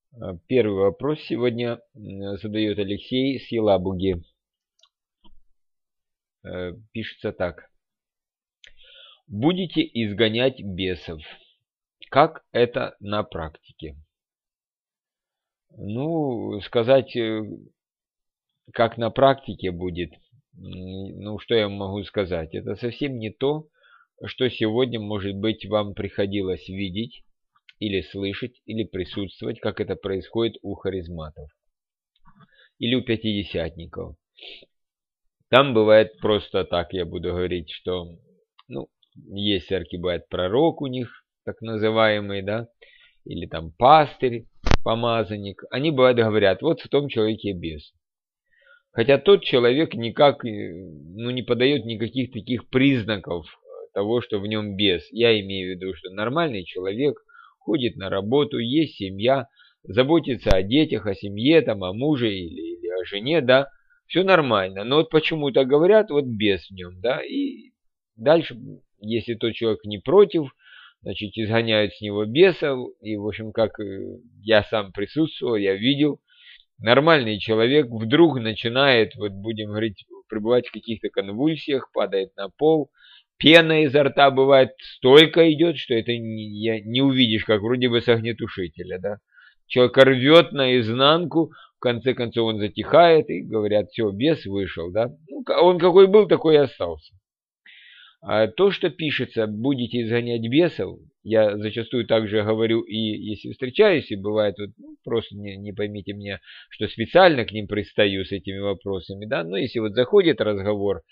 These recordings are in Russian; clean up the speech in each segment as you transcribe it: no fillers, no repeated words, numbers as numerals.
Первый вопрос сегодня задает Алексей с Елабуги. Пишется так. Будете изгонять бесов. Как это на практике? Ну, сказать, как на практике будет, ну, что я могу сказать? Это совсем не то, что сегодня, может быть, вам приходилось видеть, или слышать, или присутствовать, как это происходит у харизматов или у пятидесятников. Там бывает просто так, я буду говорить, что, ну, есть церкви, бывает пророк у них, так называемый, да, или там пастырь, помазанник. Они бывает говорят, вот в том человеке бес. Хотя тот человек никак, ну, не подает никаких таких признаков того, что в нем бес. Я имею в виду, что нормальный человек ходит на работу, есть семья, заботится о детях, о семье, там, о муже или о жене, да, все нормально. Но вот почему-то говорят, вот бес в нем, да, и дальше, если тот человек не против, значит, изгоняют с него беса, и, в общем, как я сам присутствовал, я видел, нормальный человек вдруг начинает, вот будем говорить, пребывать в каких-то конвульсиях, падает на пол, пена изо рта бывает столько идет, что это не увидишь, как вроде бы с огнетушителя, да. Человек рвет наизнанку, в конце концов он затихает, и говорят, все, бес вышел, да. Ну, он какой был, такой и остался. А то, что пишется, будете изгонять бесов, я зачастую также говорю, и если встречаюсь, и бывает, вот, ну, просто не поймите меня, что специально к ним пристаю с этими вопросами, да, но если вот заходит разговор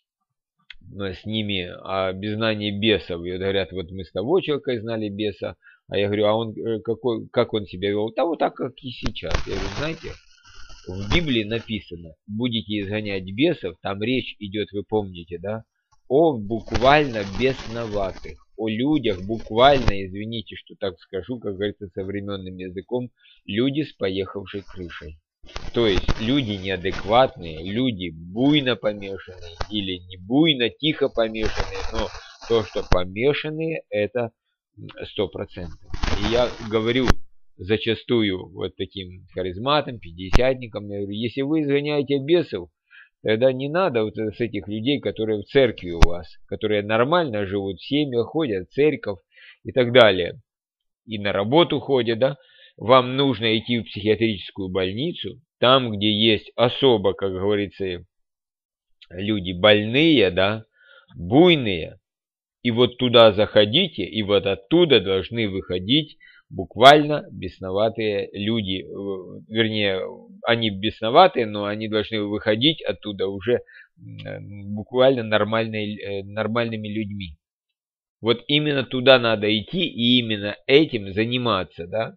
с ними о беззнании бесов, и вот говорят, вот мы с того человека знали беса, а я говорю, а он какой, как он себя вел? Да вот так, как и сейчас. Я говорю, знаете, в Библии написано, будете изгонять бесов, там речь идет, вы помните, да, о буквально бесноватых, о людях, буквально, извините, что так скажу, как говорится современным языком, люди с поехавшей крышей. То есть люди неадекватные, люди буйно помешанные или не буйно, тихо помешанные, но то, что помешанные, это 100%. И я говорю зачастую вот таким харизматам, пятидесятникам, я говорю, если вы изгоняете бесов, тогда не надо вот с этих людей, которые в церкви у вас, которые нормально живут, в семьях ходят, в церковь и так далее, и на работу ходят, да, вам нужно идти в психиатрическую больницу, там, где есть особо, как говорится, люди больные, да, буйные, и вот туда заходите, и вот оттуда должны выходить буквально бесноватые люди. Вернее, они бесноватые, но они должны выходить оттуда уже буквально нормальными людьми. Вот именно туда надо идти и именно этим заниматься, да.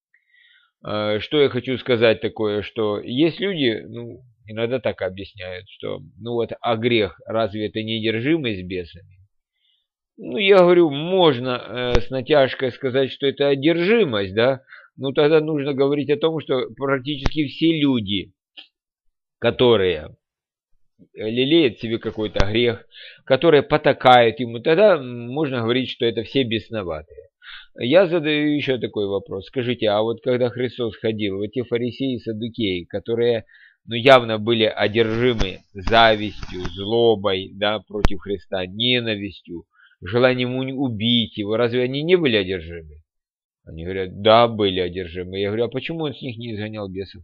Что я хочу сказать такое, что есть люди, ну, иногда так объясняют, что, ну вот, а грех, разве это не одержимость бесами? Ну, я говорю, можно с натяжкой сказать, что это одержимость, да, но тогда нужно говорить о том, что практически все люди, которые лелеют себе какой-то грех, которые потакают ему, тогда можно говорить, что это все бесноватые. Я задаю еще такой вопрос. Скажите, а вот когда Христос ходил, вот те фарисеи и саддукеи, которые, ну, явно были одержимы завистью, злобой, да, против Христа, ненавистью, желанием убить его, разве они не были одержимы? Они говорят, да, были одержимы. Я говорю, а почему он с них не изгонял бесов?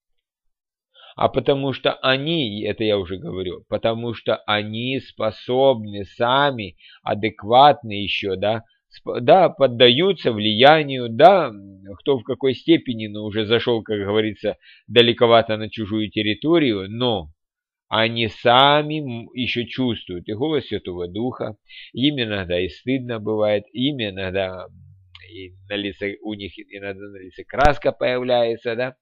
А потому что они, это я уже говорю, потому что они способны сами, адекватны еще, да, да, поддаются влиянию, да, кто в какой степени, но уже зашел, как говорится, далековато на чужую территорию, но они сами еще чувствуют и голос Святого Духа, им иногда и стыдно бывает, им иногда и на лице, у них иногда на лице краска появляется, да,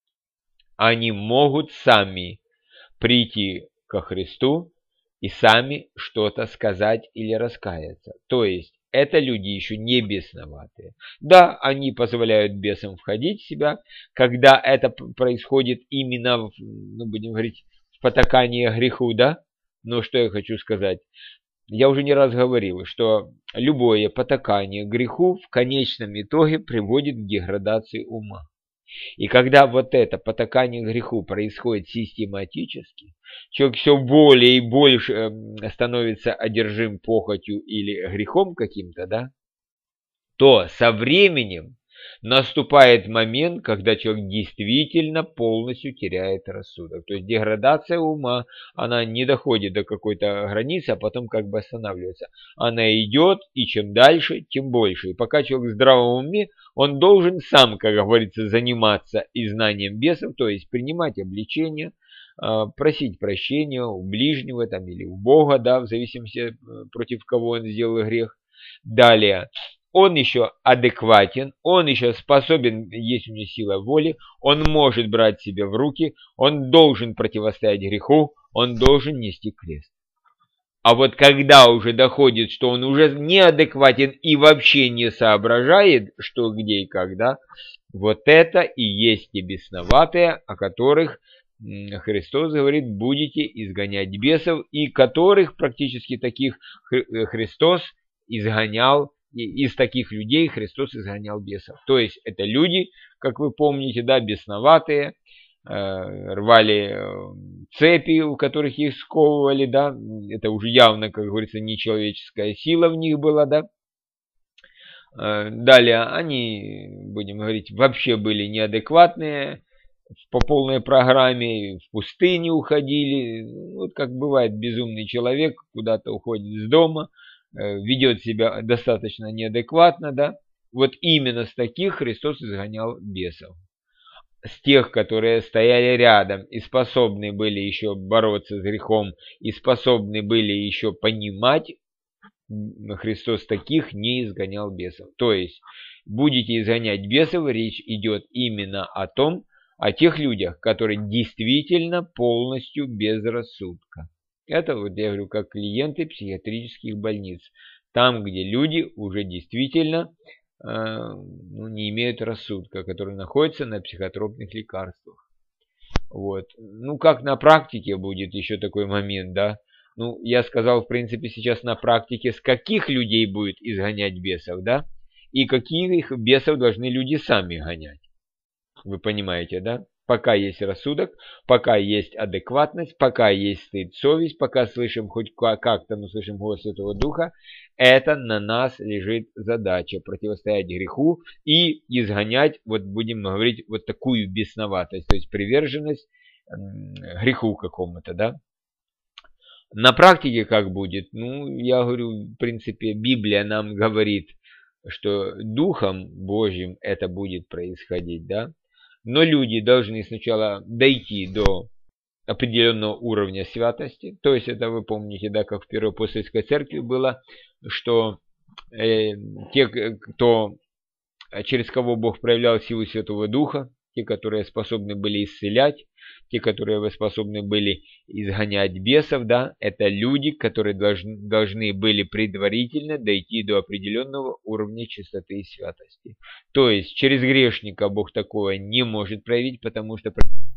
они могут сами прийти ко Христу и сами что-то сказать или раскаяться. То есть это люди еще не бесноватые. Да, они позволяют бесам входить в себя, когда это происходит именно, ну, будем говорить, в потакании греху, да? Но что я хочу сказать? Я уже не раз говорил, что любое потакание греху в конечном итоге приводит к деградации ума. И когда вот это потакание греху происходит систематически, человек все более и больше становится одержим похотью или грехом каким-то, да, то со временем наступает момент, когда человек действительно полностью теряет рассудок. То есть деградация ума, она не доходит до какой-то границы, а потом как бы останавливается. Она идет, и чем дальше, тем больше. И пока человек в здравом уме, он должен сам, как говорится, заниматься изгнанием бесов, то есть принимать обличение, просить прощения у ближнего там, или у Бога, да, в зависимости, против кого он сделал грех. Далее. Он еще адекватен, он еще способен, есть у него сила воли, он может брать себя в руки, он должен противостоять греху, он должен нести крест. А вот когда уже доходит, что он уже неадекватен и вообще не соображает, что где и когда, вот это и есть те бесноватые, о которых Христос говорит, будете изгонять бесов, и которых практически таких Христос изгонял. И из таких людей Христос изгонял бесов. То есть это люди, как вы помните, да, бесноватые, рвали цепи, у которых их сковывали, да, это уже явно, как говорится, нечеловеческая сила в них была, да. Далее они, будем говорить, вообще были неадекватные, по полной программе в пустыне уходили. Вот как бывает безумный человек, куда-то уходит из дома, ведет себя достаточно неадекватно, да, вот именно с таких Христос изгонял бесов. С тех, которые стояли рядом и способны были еще бороться с грехом, и способны были еще понимать, Христос таких не изгонял бесов. То есть, будете изгонять бесов, речь идет именно о тех людях, которые действительно полностью без рассудка. Это, вот я говорю, как клиенты психиатрических больниц. Там, где люди уже действительно не имеют рассудка, которые находятся на психотропных лекарствах. Вот. Ну, как на практике будет еще такой момент, да. Ну, я сказал, в принципе, сейчас на практике, с каких людей будет изгонять бесов, да, и каких бесов должны люди сами гонять. Вы понимаете, да? Пока есть рассудок, пока есть адекватность, пока есть стыд, совесть, пока слышим хоть как-то, но слышим голос Святого Духа, это на нас лежит задача противостоять греху и изгонять, вот будем говорить, вот такую бесноватость, то есть приверженность греху какому-то, да. На практике как будет? Ну, я говорю, в принципе, Библия нам говорит, что Духом Божьим это будет происходить, да. Но люди должны сначала дойти до определенного уровня святости. То есть это вы помните, да, как в Первой апостольской церкви было, что те, кто, через кого Бог проявлял силу Святого Духа, те, которые способны были исцелять, те, которые способны были изгонять бесов, да, это люди, которые должны были предварительно дойти до определенного уровня чистоты и святости. То есть через грешника Бог такое не может проявить, потому что...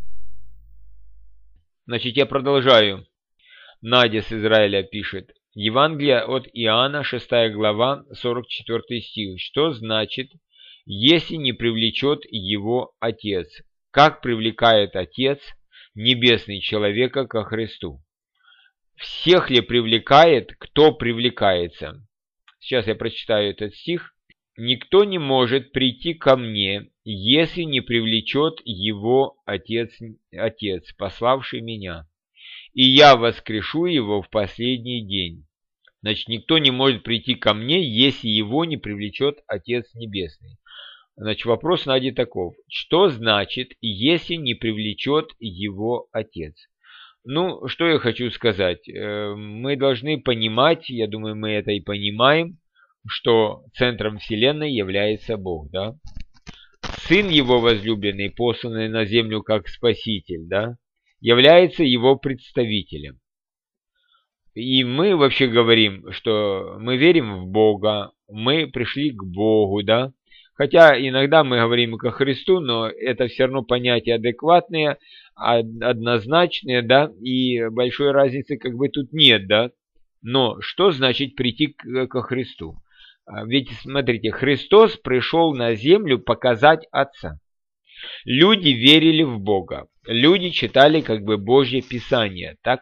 Значит, я продолжаю. Надя с Израиля пишет. Евангелие от Иоанна, 6 глава, 44 стих. Что значит, если не привлечет его Отец? Как привлекает Отец небесный человека ко Христу? Всех ли привлекает, кто привлекается? Сейчас я прочитаю этот стих. Никто не может прийти ко мне, если не привлечет его Отец, пославший меня, и я воскрешу его в последний день. Значит, никто не может прийти ко мне, если его не привлечет Отец Небесный. Значит, вопрос Нади таков. Что значит, если не привлечет его Отец? Ну, что я хочу сказать. Мы должны понимать, я думаю, мы это и понимаем, что центром Вселенной является Бог, да? Сын его возлюбленный, посланный на землю как Спаситель, да, является его представителем. И мы вообще говорим, что мы верим в Бога, мы пришли к Богу, да. Хотя иногда мы говорим ко Христу, но это все равно понятия адекватные, однозначные, да, и большой разницы как бы тут нет, да. Но что значит прийти ко Христу? Ведь, смотрите, Христос пришел на землю показать Отца. Люди верили в Бога. Люди читали как бы Божье Писание, так?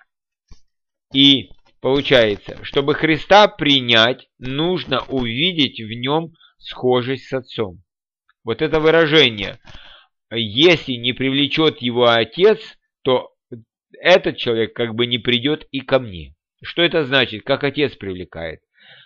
И получается, чтобы Христа принять, нужно увидеть в нем схожесть с Отцом. Вот это выражение, если не привлечет его Отец, то этот человек как бы не придет и ко мне. Что это значит? Как Отец привлекает?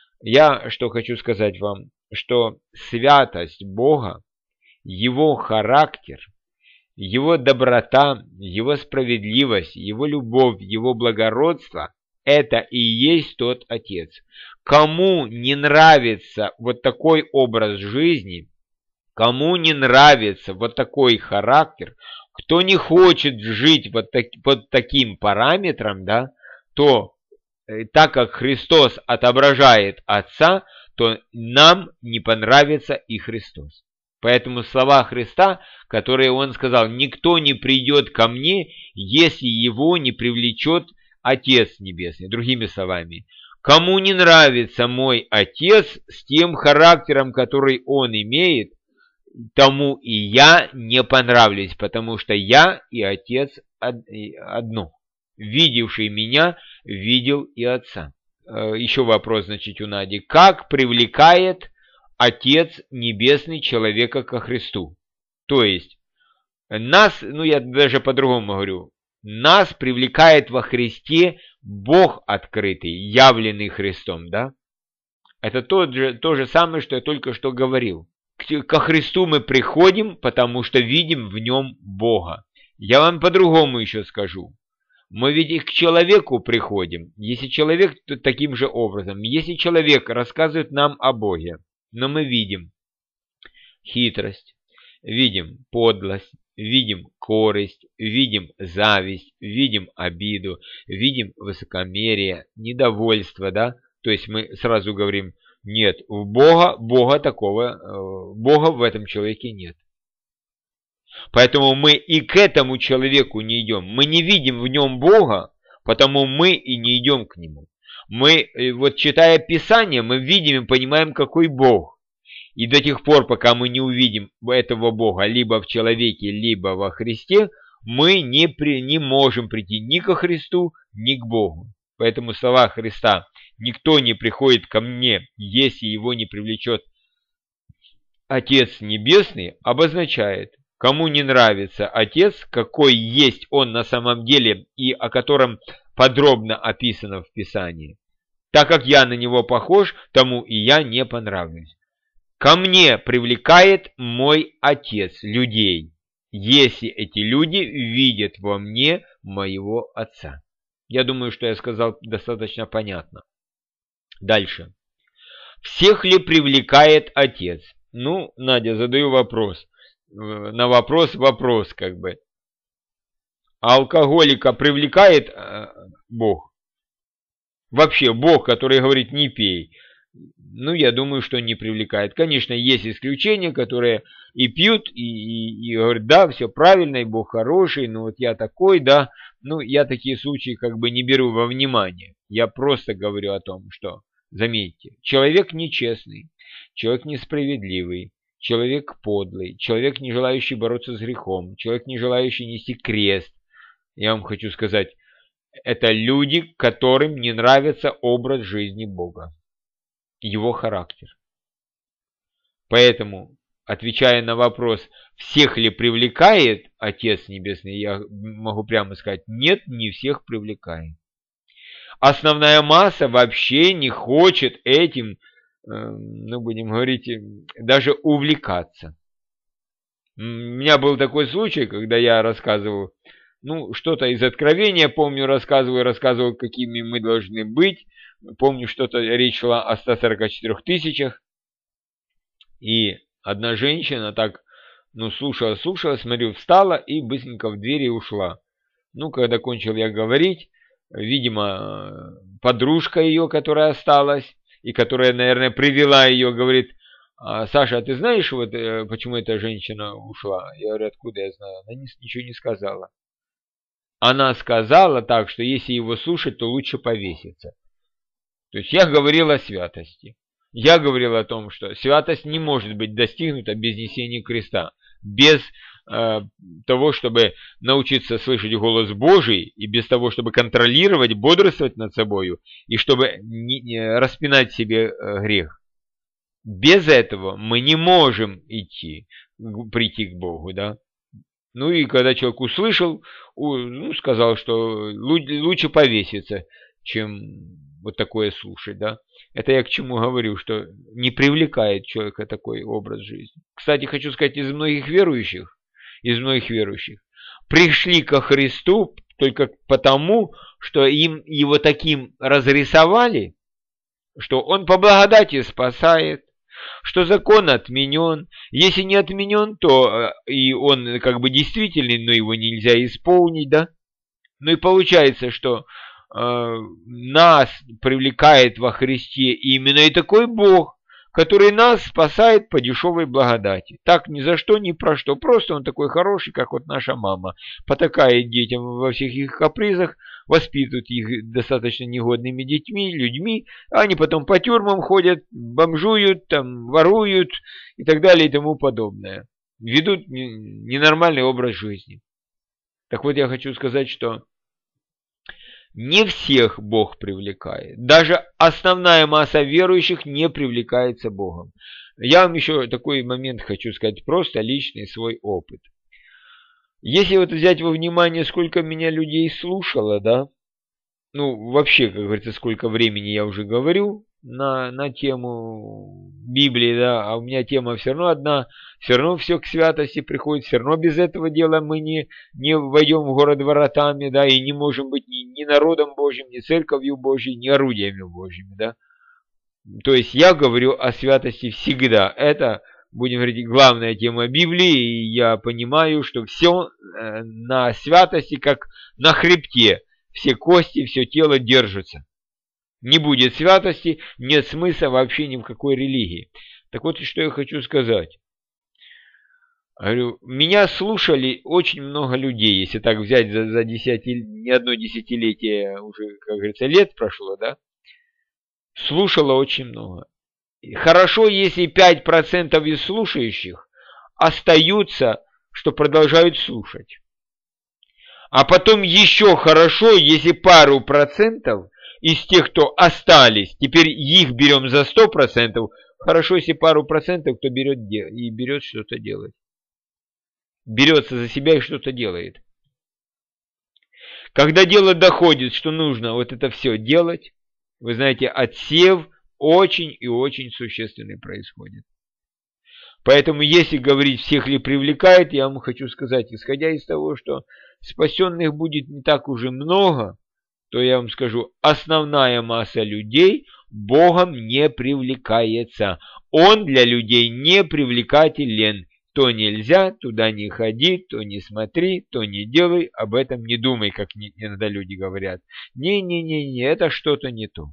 Я что хочу сказать вам, что святость Бога, Его характер, Его доброта, Его справедливость, Его любовь, Его благородство – это и есть тот Отец. Кому не нравится вот такой образ жизни, кому не нравится вот такой характер, кто не хочет жить вот под таким параметром, да, то так как Христос отображает Отца, то нам не понравится и Христос. Поэтому слова Христа, которые Он сказал, «Никто не придет ко мне, если его не привлечет Отец Небесный». Другими словами, кому не нравится мой Отец с тем характером, который Он имеет, тому и я не понравлюсь, потому что я и Отец одно. Видевший меня, видел и Отца. Еще вопрос, значит, у Нади. Как привлекает Отец Небесный человека ко Христу? То есть, нас, я даже по-другому говорю, нас привлекает во Христе Бог открытый, явленный Христом, да? Это то же самое, что я только что говорил. Ко Христу мы приходим, потому что видим в нем Бога. Я вам по-другому еще скажу. Мы ведь и к человеку приходим, если человек таким же образом. Если человек рассказывает нам о Боге, но мы видим хитрость, видим подлость, видим корость, видим зависть, видим обиду, видим высокомерие, недовольство, да? То есть мы сразу говорим, нет, Бога такого, Бога в этом человеке нет. Поэтому мы и к этому человеку не идем. Мы не видим в нем Бога, потому мы и не идем к нему. Мы, вот читая Писание, мы видим и понимаем, какой Бог. И до тех пор, пока мы не увидим этого Бога либо в человеке, либо во Христе, мы не можем прийти ни ко Христу, ни к Богу. Поэтому слова Христа «Никто не приходит ко мне, если его не привлечет Отец Небесный» обозначает, кому не нравится Отец, какой есть Он на самом деле и о котором подробно описано в Писании. Так как я на Него похож, тому и я не понравлюсь. Ко мне привлекает мой Отец людей, если эти люди видят во мне моего Отца. Я думаю, что я сказал достаточно понятно. Дальше. Всех ли привлекает Отец? Надя, задаю вопрос. На вопрос как бы. А алкоголика привлекает Бог? Вообще Бог, который говорит не пей. Я думаю, что не привлекает. Конечно, есть исключения, которые и пьют, и говорят, да, все правильно, и Бог хороший, но вот я такой, да. Я такие случаи как бы не беру во внимание. Я просто говорю о том, что, заметьте, человек нечестный, человек несправедливый, человек подлый, человек, не желающий бороться с грехом, человек, не желающий нести крест. Я вам хочу сказать, это люди, которым не нравится образ жизни Бога, его характер. Поэтому, отвечая на вопрос, всех ли привлекает Отец Небесный, я могу прямо сказать, нет, не всех привлекает. Основная масса вообще не хочет этим, будем говорить, даже увлекаться. У меня был такой случай, когда я рассказывал, что-то из Откровения, помню, рассказывал, какими мы должны быть. Помню, что-то речь шла о 144 тысячах. И одна женщина так, слушала, смотрю, встала и быстренько в двери ушла. Когда кончил я говорить, видимо, подружка ее, которая осталась, и которая, наверное, привела ее, говорит, Саша, а ты знаешь, вот почему эта женщина ушла? Я говорю, откуда я знаю? Она ничего не сказала. Она сказала так, что если его слушать, то лучше повеситься. То есть я говорил о святости. Я говорил о том, что святость не может быть достигнута без несения креста, без того, чтобы научиться слышать голос Божий, и без того, чтобы контролировать, бодрствовать над собою, и чтобы не распинать себе грех. Без этого мы не можем прийти к Богу, да. Ну и когда человек услышал, сказал, что лучше повеситься, чем вот такое слушать, да. Это я к чему говорю, что не привлекает человека такой образ жизни. Кстати, хочу сказать, из многих верующих пришли ко Христу только потому, что им его таким разрисовали, что он по благодати спасает, что закон отменен. Если не отменен, то и он как бы действительный, но его нельзя исполнить, да. Ну и получается, что нас привлекает во Христе именно и такой Бог, который нас спасает по дешевой благодати. Так ни за что, ни про что. Просто он такой хороший, как вот наша мама. Потакает детям во всех их капризах, воспитывает их достаточно негодными людьми. Они потом по тюрьмам ходят, бомжуют, там, воруют и так далее и тому подобное. Ведут ненормальный образ жизни. Так вот я хочу сказать, что не всех Бог привлекает. Даже основная масса верующих не привлекается Богом. Я вам еще такой момент хочу сказать, просто личный свой опыт. Если вот взять во внимание, сколько меня людей слушало, да, ну вообще, как говорится, сколько времени я уже говорю на тему Библии, да, а у меня тема все равно одна, все равно все к святости приходит, все равно без этого дела мы не войдем в город воротами, да, и не можем быть ни народом Божьим, ни церковью Божьей, ни орудиями Божьими, да. То есть я говорю о святости всегда. Это, будем говорить, главная тема Библии, и я понимаю, что все на святости, как на хребте, все кости, все тело держится. Не будет святости, нет смысла вообще ни в какой религии. Так вот, что я хочу сказать. Говорю, меня слушали очень много людей, если так взять за не одно десятилетие, уже, как говорится, лет прошло, да, слушало очень много. Хорошо, если 5% из слушающих остаются, что продолжают слушать. А потом еще хорошо, если пару процентов из тех, кто остались, теперь их берем за 100%, хорошо, если пару процентов, кто берет что-то делать. Берется за себя и что-то делает. Когда дело доходит, что нужно вот это все делать, вы знаете, отсев очень и очень существенный происходит. Поэтому, если говорить, всех ли привлекает, я вам хочу сказать, исходя из того, что спасенных будет не так уже много, то я вам скажу, основная масса людей Богом не привлекается. Он для людей не привлекателен. То нельзя, туда не ходи, то не смотри, то не делай, об этом не думай, как иногда люди говорят. Не, это что-то не то.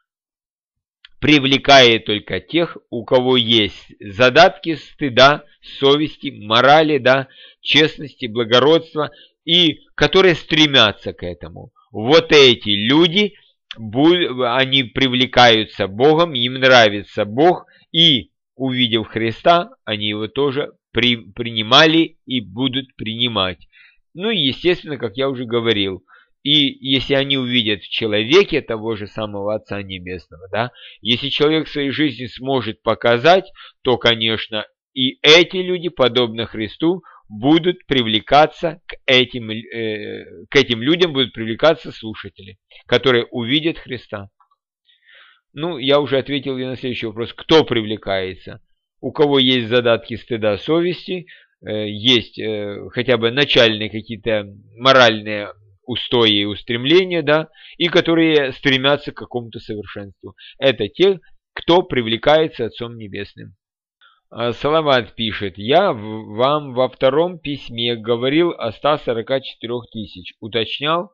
Привлекает только тех, у кого есть задатки стыда, совести, морали, да, честности, благородства, и которые стремятся к этому. Вот эти люди, они привлекаются Богом, им нравится Бог, и, увидев Христа, они его тоже принимали и будут принимать. Ну и, естественно, как я уже говорил, и если они увидят в человеке того же самого Отца Небесного, да, если человек в своей жизни сможет показать, то, конечно, и эти люди, подобно Христу, будут привлекаться к этим людям, будут привлекаться слушатели, которые увидят Христа. Ну, я уже ответил и на следующий вопрос. Кто привлекается? У кого есть задатки стыда, совести, есть хотя бы начальные какие-то моральные устои и устремления, да, и которые стремятся к какому-то совершенству. Это те, кто привлекается Отцом Небесным. Салават пишет: я вам во втором письме говорил о 144 тысяч, уточнял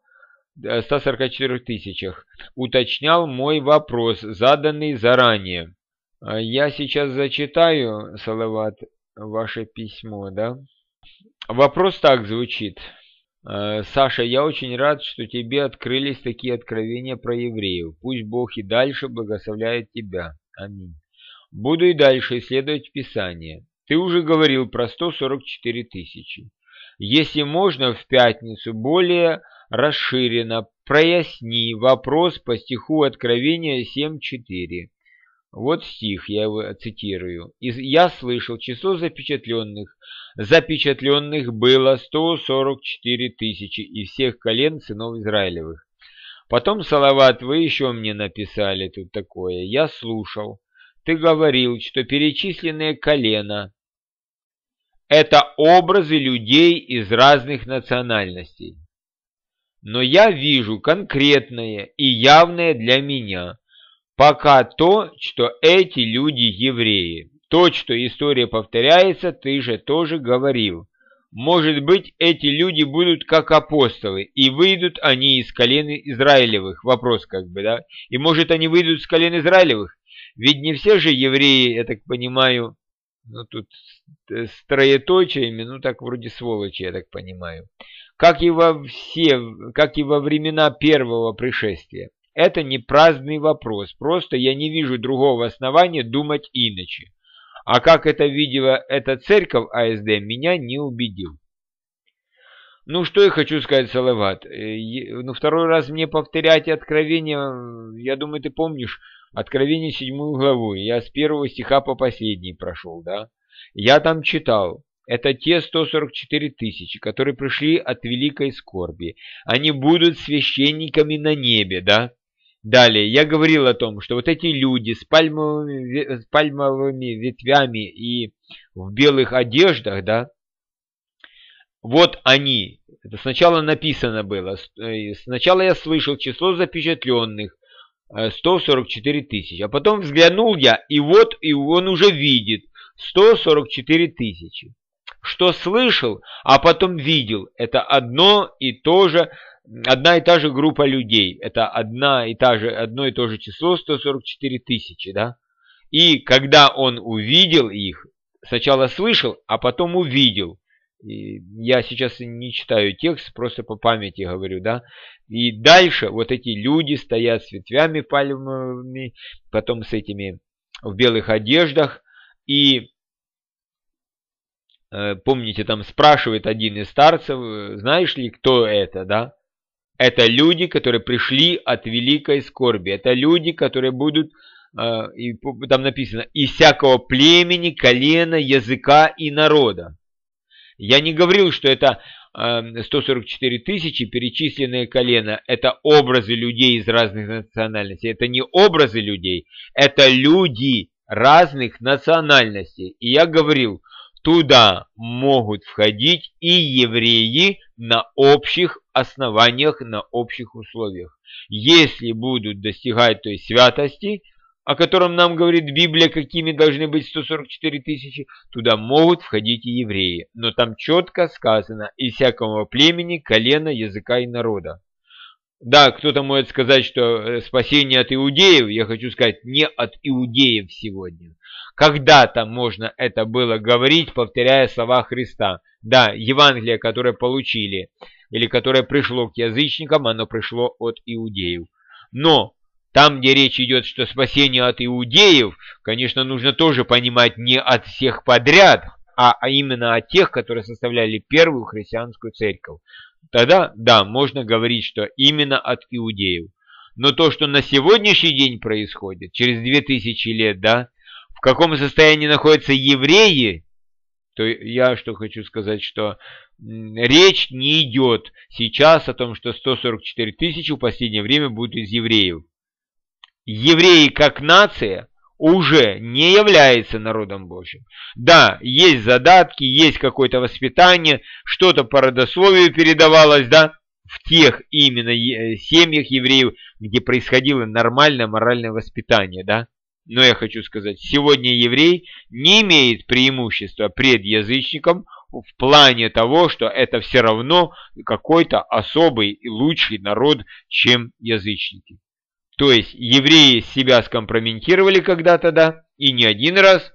144 тысячах, уточнял мой вопрос, заданный заранее. Я сейчас зачитаю, Салават, ваше письмо, да. Вопрос так звучит. Саша, я очень рад, что тебе открылись такие откровения про евреев. Пусть Бог и дальше благословляет тебя. Аминь. Буду и дальше исследовать Писание. Ты уже говорил про 144 тысячи. Если можно, в пятницу более расширенно проясни вопрос по стиху Откровения 7.4. Вот стих, я его цитирую. «Я слышал, число запечатленных было 144 тысячи из всех колен сынов Израилевых». Потом, Салават, вы еще мне написали тут такое. Я слушал. Ты говорил, что перечисленные колена – это образы людей из разных национальностей. Но я вижу конкретное и явное для меня пока то, что эти люди евреи. То, что история повторяется, ты же тоже говорил. Может быть, эти люди будут как апостолы, и выйдут они из колен Израилевых. Вопрос как бы, да? И может они выйдут из колен Израилевых? Ведь не все же евреи, я так понимаю, ну тут с троеточиями, ну так вроде сволочи, я так понимаю. Как и во времена первого пришествия. Это не праздный вопрос, просто я не вижу другого основания думать иначе. А как это видела эта церковь АСД, меня не убедил. Ну, что я хочу сказать, Салават. Ну, второй раз мне повторять Откровение, я думаю, ты помнишь, Откровение 7 главу. Я с 1 стиха по последний прошел, да? Я там читал. Это те 144 тысячи, которые пришли от великой скорби. Они будут священниками на небе, да? Далее, я говорил о том, что вот эти люди с пальмовыми ветвями и в белых одеждах, да, вот они, это сначала написано было, сначала я слышал число запечатленных, 144 тысячи, а потом взглянул я, и вот и он уже видит 144 тысячи. Что слышал, а потом видел, это одна и та же группа людей, это одно и то же число 144 тысячи, да? И когда он увидел их, сначала слышал, а потом увидел. И я сейчас не читаю текст, просто по памяти говорю, да? И дальше вот эти люди стоят с ветвями пальмовыми, потом с этими в белых одеждах, и помните, там спрашивает один из старцев, знаешь ли, кто это, да? Это люди, которые пришли от великой скорби. Это люди, которые будут, и там написано, из всякого племени, колена, языка и народа. Я не говорил, что это 144 тысячи перечисленные колена. Это образы людей из разных национальностей. Это не образы людей, это люди разных национальностей. И я говорил, туда могут входить и евреи на общих основаниях, на общих условиях. Если будут достигать той святости, о котором нам говорит Библия, какими должны быть 144 тысячи, туда могут входить и евреи. Но там четко сказано, из всякого племени, колена, языка и народа. Да, кто-то может сказать, что спасение от иудеев, я хочу сказать, не от иудеев сегодня. Когда-то можно это было говорить, повторяя слова Христа. Да, Евангелие, которое получили, или которое пришло к язычникам, оно пришло от иудеев. Но там, где речь идет, что спасение от иудеев, конечно, нужно тоже понимать не от всех подряд, а именно от тех, которые составляли первую христианскую церковь. Тогда, да, можно говорить, что именно от иудеев. Но то, что на сегодняшний день происходит, через 2000 лет, да, в каком состоянии находятся евреи, то я что хочу сказать, что речь не идет сейчас о том, что 144 тысячи в последнее время будут из евреев. Евреи как нация уже не является народом Божьим. Да, есть задатки, есть какое-то воспитание, что-то по родословию передавалось, да, в тех именно семьях евреев, где происходило нормальное моральное воспитание, да. Но я хочу сказать, сегодня еврей не имеет преимущества пред язычником в плане того, что это все равно какой-то особый и лучший народ, чем язычники. То есть евреи себя скомпрометировали когда-то, да, и не один раз.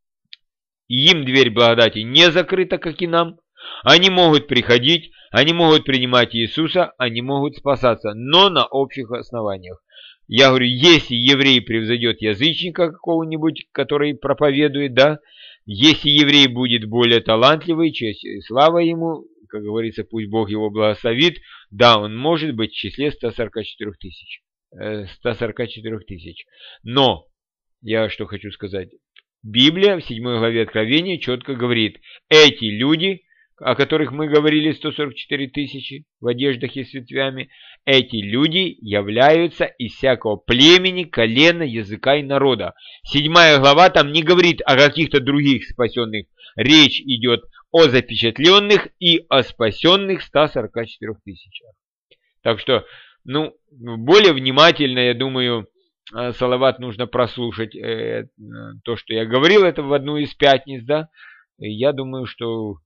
Им дверь благодати не закрыта, как и нам. Они могут приходить, они могут принимать Иисуса, они могут спасаться, но на общих основаниях. Я говорю, если еврей превзойдет язычника какого-нибудь, который проповедует, да, Если еврей будет более талантливый, честь и слава ему, как говорится, пусть Бог его благословит, да, он может быть в числе 144 тысяч. 144 тысяч. Но, я что хочу сказать, Библия в 7 главе Откровения четко говорит, эти люди, о которых мы говорили, 144 тысячи в одеждах и с ветвями, эти люди являются из всякого племени, колена, языка и народа. 7 глава там не говорит о каких-то других спасенных. Речь идет о запечатленных и о спасенных 144 тысячах. Так что, ну, более внимательно, я думаю, салават нужно прослушать то, что я говорил, это в одну из пятниц, да. Я думаю, что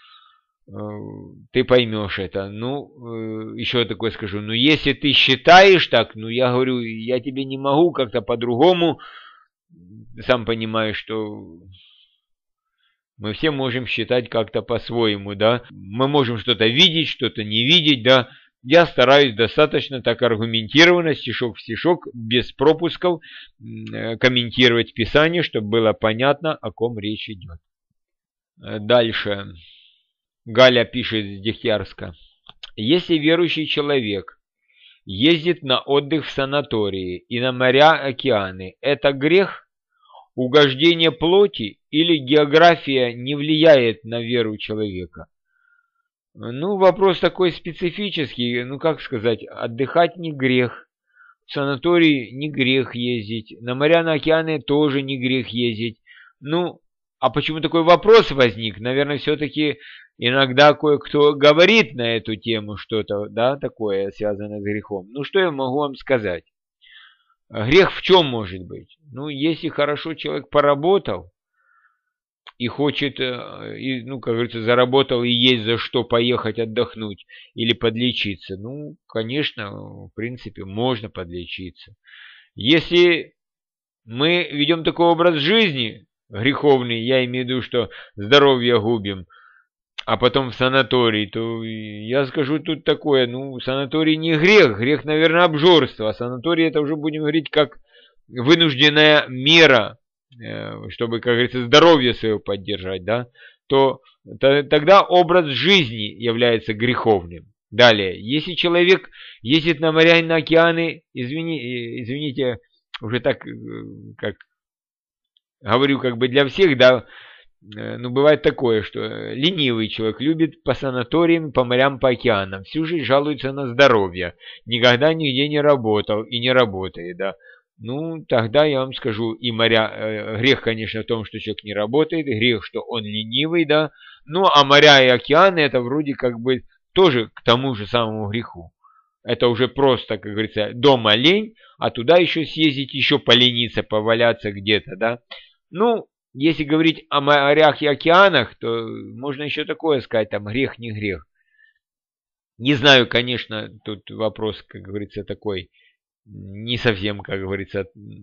ты поймешь это. Ну, еще такое скажу. Ну, если ты считаешь так, ну, я говорю, я тебе не могу как-то по-другому. Сам понимаешь, что мы все можем считать как-то по-своему, да. Мы можем что-то видеть, что-то не видеть, да. Я стараюсь достаточно так аргументированно, стишок в стишок, без пропусков, комментировать Писание, чтобы было понятно, о ком речь идет. Дальше. Галя пишет с Дегтярска. Если верующий человек ездит на отдых в санатории и на моря, океаны, это грех? Угождение плоти или география не влияет на веру человека? Ну, вопрос такой специфический. Ну, как сказать, отдыхать не грех. В санатории не грех ездить. На моря, на океаны тоже не грех ездить. Ну, а почему такой вопрос возник? Наверное, все-таки иногда кое-кто говорит на эту тему что-то, да, такое, связанное с грехом. Ну, что я могу вам сказать? Грех в чем может быть? Ну, если хорошо человек поработал и хочет, и, ну, как говорится, заработал и есть за что поехать отдохнуть или подлечиться, ну, конечно, в принципе, можно подлечиться. Если мы ведем такой образ жизни греховный, я имею в виду, что здоровье губим, а потом в санаторий, то я скажу тут такое, ну, санаторий не грех, грех, наверное, обжорство, а санаторий это уже, будем говорить, как вынужденная мера, чтобы, как говорится, здоровье свое поддержать, да, то тогда образ жизни является греховным. Далее, если человек ездит на моря и на океаны, извините, уже так, как говорю, как бы для всех, да, ну, бывает такое, что ленивый человек любит по санаториям, по морям, по океанам, всю жизнь жалуется на здоровье, никогда нигде не работал и не работает, да. Ну, тогда я вам скажу, и моря, грех, конечно, в том, что человек не работает, грех, что он ленивый, да. Ну, а моря и океаны, это вроде как бы тоже к тому же самому греху. Это уже просто, как говорится, дома лень, а туда еще съездить, еще полениться, поваляться где-то, да. Ну, если говорить о морях и океанах, то можно еще такое сказать, там, грех, не грех. Не знаю, конечно, тут вопрос, как говорится, такой, не совсем, как говорится,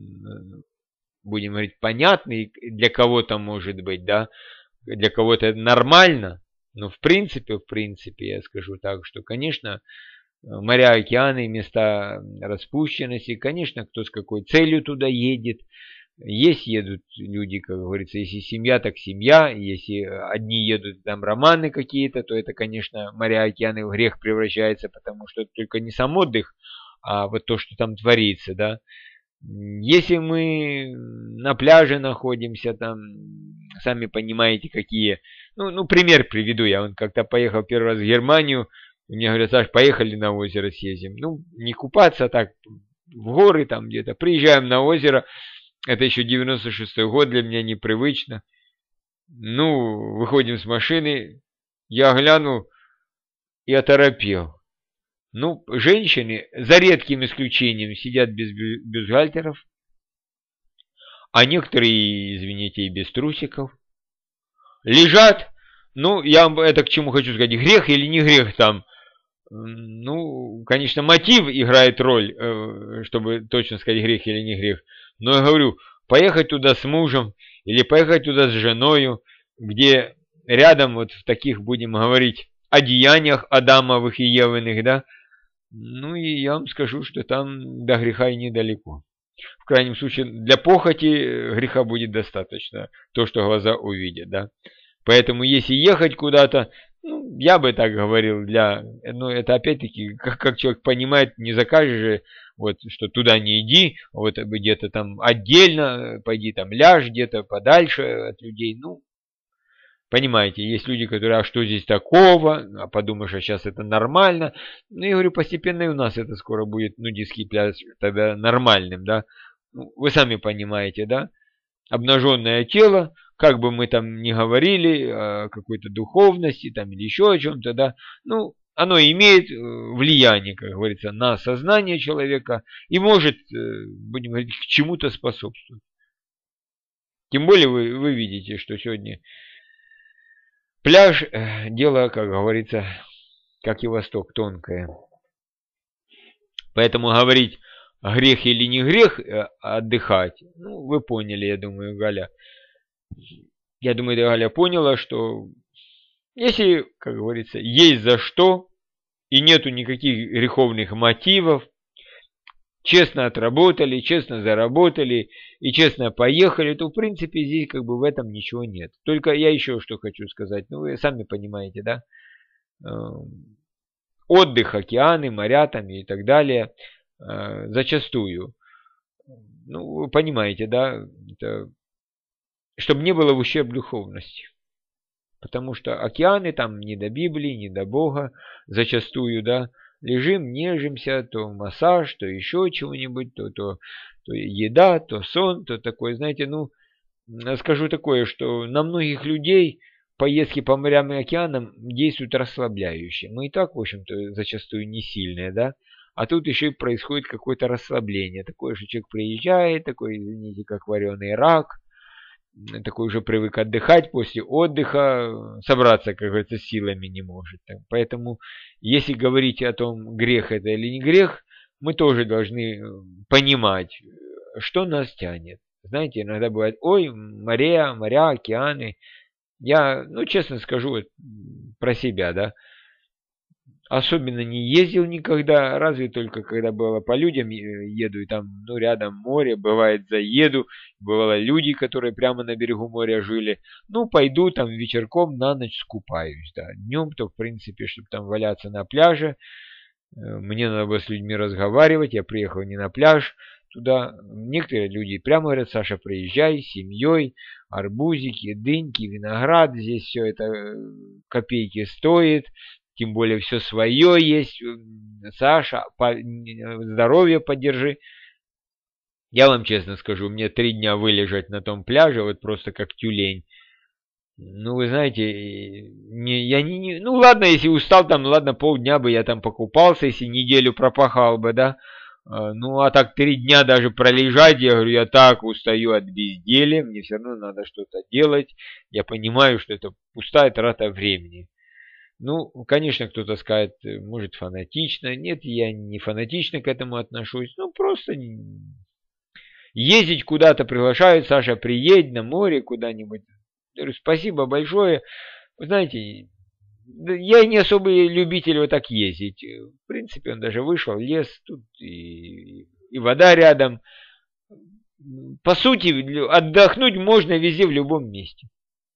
будем говорить, понятный, для кого-то может быть, да, для кого-то это нормально, но в принципе, я скажу так, что, конечно, моря, океаны, места распущенности, конечно, кто с какой целью туда едет. Есть едут люди, как говорится, если семья, так семья, если одни едут, там романы какие-то, то это, конечно, моря, океаны в грех превращается, потому что это только не сам отдых, а вот то, что там творится, да. Если мы на пляже находимся, там, сами понимаете, какие, ну пример приведу, я вон как-то поехал первый раз в Германию, мне говорят, Саш, поехали на озеро съездим. Ну, не купаться, а так, в горы там где-то, приезжаем на озеро. Это еще 96-й год, для меня непривычно. Ну, выходим с машины, я глянул и оторопел. Ну, женщины, за редким исключением, сидят без бюстгальтеров, а некоторые, извините, и без трусиков. Лежат, ну, я это к чему хочу сказать, грех или не грех там. Ну, конечно, мотив играет роль, чтобы точно сказать, грех или не грех. Но я говорю, поехать туда с мужем или поехать туда с женою, где рядом вот в таких, будем говорить, одеяниях Адамовых и Евиных, да, ну и я вам скажу, что там до греха и недалеко. В крайнем случае, для похоти греха будет достаточно. То, что глаза увидят, да. Поэтому, если ехать куда-то, ну, я бы так говорил, ну, это опять-таки, как человек понимает, не закажешь же, вот, что туда не иди, вот где-то там отдельно, пойди там ляжь где-то подальше от людей, ну, понимаете, есть люди, которые, а что здесь такого, а подумаешь, а сейчас это нормально. Ну, я говорю, постепенно и у нас это скоро будет нудистский пляж тогда нормальным, да. Ну, вы сами понимаете, да. Обнаженное тело, как бы мы там ни говорили о какой-то духовности там или еще о чем-то, да, ну, оно имеет влияние, как говорится, на сознание человека и может, будем говорить, к чему-то способствовать. Тем более вы видите, что сегодня пляж, дело, как говорится, как и Восток, тонкое. Поэтому говорить, грех или не грех отдыхать, ну, вы поняли, я думаю, Галя. Я думаю, Галя поняла, что если, как говорится, есть за что, и нету никаких греховных мотивов, честно отработали, честно заработали и честно поехали, то в принципе здесь как бы в этом ничего нет. Только я еще что хочу сказать, ну вы сами понимаете, да, отдых, океаны, моря там и так далее, зачастую, ну вы понимаете, да, это, чтобы не было в ущерб духовности. Потому что океаны там не до Библии, не до Бога, зачастую, да, лежим, нежимся, то массаж, то еще чего-нибудь, то еда, то сон, то такое, знаете, ну, скажу такое, что на многих людей поездки по морям и океанам действуют расслабляюще. Мы и так, в общем-то, зачастую не сильные, да, а тут еще и происходит какое-то расслабление. Такое, что человек приезжает, такой, извините, как вареный рак, такой уже привык отдыхать, после отдыха собраться, как говорится, силами не может. Поэтому, если говорить о том, грех это или не грех, мы тоже должны понимать, что нас тянет. Знаете, иногда бывает, ой, моря, океаны. Я, ну, честно скажу вот, про себя, да, особенно не ездил никогда, разве только когда было по людям еду, и там, ну, рядом море, бывает заеду, бывало люди, которые прямо на берегу моря жили, ну, пойду там вечерком на ночь скупаюсь, да, днем-то, в принципе, чтобы там валяться на пляже, мне надо было с людьми разговаривать, я приехал не на пляж туда, некоторые люди прямо говорят, Саша, приезжай с семьей, арбузики, дыньки, виноград, здесь все это копейки стоит, тем более все свое есть. Саша, здоровье поддержи. Я вам честно скажу, мне 3 дня вылежать на том пляже, вот просто как тюлень. Ну, вы знаете, ну ладно, если устал, там, ладно, полдня бы я там покупался, если неделю пропахал бы, да. Ну, а так 3 дня даже пролежать, я говорю, я так устаю от безделия, мне все равно надо что-то делать. Я понимаю, что это пустая трата времени. Ну, конечно, кто-то скажет, может, фанатично. Нет, я не фанатично к этому отношусь. Ну, просто ездить куда-то приглашают. Саша, приедь на море куда-нибудь. Я говорю, спасибо большое. Вы знаете, я не особый любитель вот так ездить. В принципе, он даже вышел, лес, тут и вода рядом. По сути, отдохнуть можно везде, в любом месте.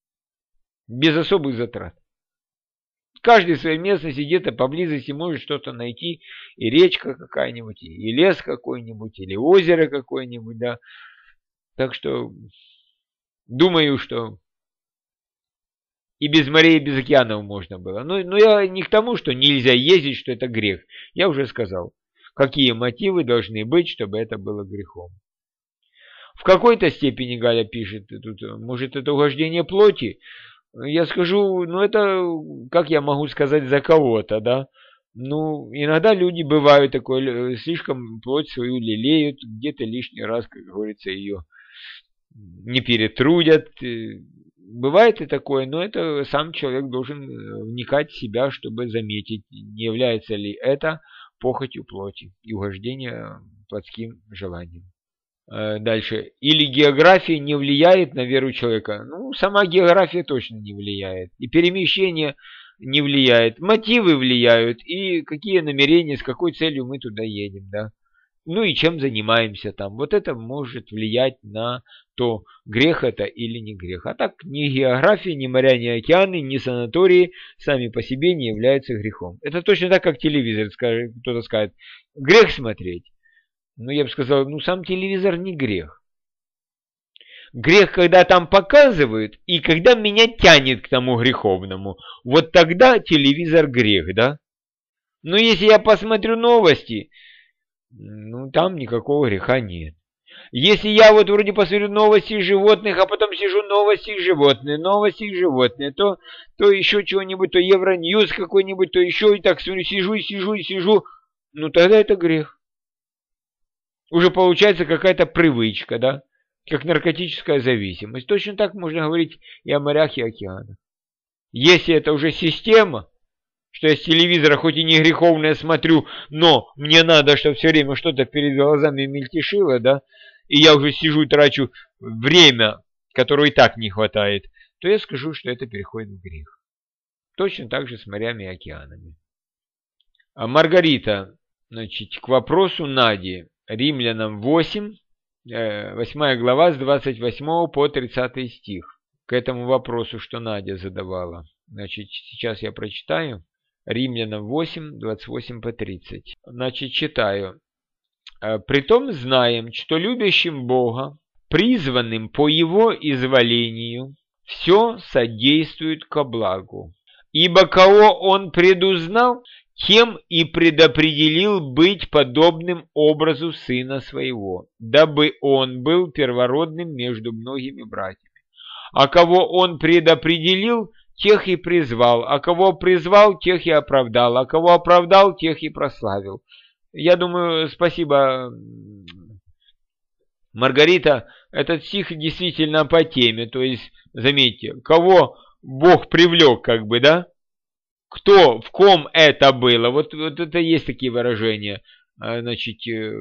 Без особых затрат. Каждый в своей местности где-то поблизости может что-то найти. И речка какая-нибудь, и лес какой-нибудь, или озеро какое-нибудь, да. Так что думаю, что и без морей, и без океанов можно было. Но я не к тому, что нельзя ездить, что это грех. Я уже сказал, какие мотивы должны быть, чтобы это было грехом. В какой-то степени, Галя пишет, тут, может, это угождение плоти. Я скажу, ну это, как я могу сказать, за кого-то, да. Ну, иногда люди бывают такое, слишком плоть свою лелеют, где-то лишний раз, как говорится, ее не перетрудят. Бывает и такое, но это сам человек должен вникать в себя, чтобы заметить, не является ли это похотью плоти и угождение плотским желаниям. Дальше. Или география не влияет на веру человека. Ну, сама география точно не влияет. И перемещение не влияет. Мотивы влияют. И какие намерения, с какой целью мы туда едем, да. ну и чем занимаемся там. Вот это может влиять на то, грех это или не грех. А так ни география, ни моря, ни океаны, ни санатории сами по себе не являются грехом. Это точно так, как телевизор, кто-то скажет, грех смотреть. Ну, я бы сказал, ну, сам телевизор не грех. Грех, когда там показывают, и когда меня тянет к тому греховному. Вот тогда телевизор грех, да? Но если я посмотрю новости, ну, там никакого греха нет. Если я вот вроде посмотрю новости животных, а потом сижу новости животные, то еще чего-нибудь, то Евроньюз какой-нибудь, то еще и так сижу, ну тогда это грех. Уже получается какая-то привычка, да? Как наркотическая зависимость. Точно так можно говорить и о морях, и океанах. Если это уже система, что я с телевизора хоть и не греховное смотрю, но мне надо, чтобы все время что-то перед глазами мельтешило, да, и я уже сижу и трачу время, которого и так не хватает, то я скажу, что это переходит в грех. Точно так же с морями и океанами. А Маргарита, значит, к вопросу Нади, Римлянам 8, 8 глава с 28 по 30 стих. К этому вопросу, что Надя задавала. Значит, сейчас я прочитаю. Римлянам 8, 28 по 30. Значит, читаю. «Притом знаем, что любящим Бога, призванным по Его изволению, все содействует ко благу. Ибо кого Он предузнал, тем и предопределил быть подобным образу Сына Своего, дабы Он был первородным между многими братьями. А кого Он предопределил, тех и призвал, а кого призвал, тех и оправдал, а кого оправдал, тех и прославил». Я думаю, спасибо, Маргарита, этот стих действительно по теме, то есть, заметьте, кого Бог привлек, как бы, да? Кто, в ком это было? Вот это есть такие выражения. Значит,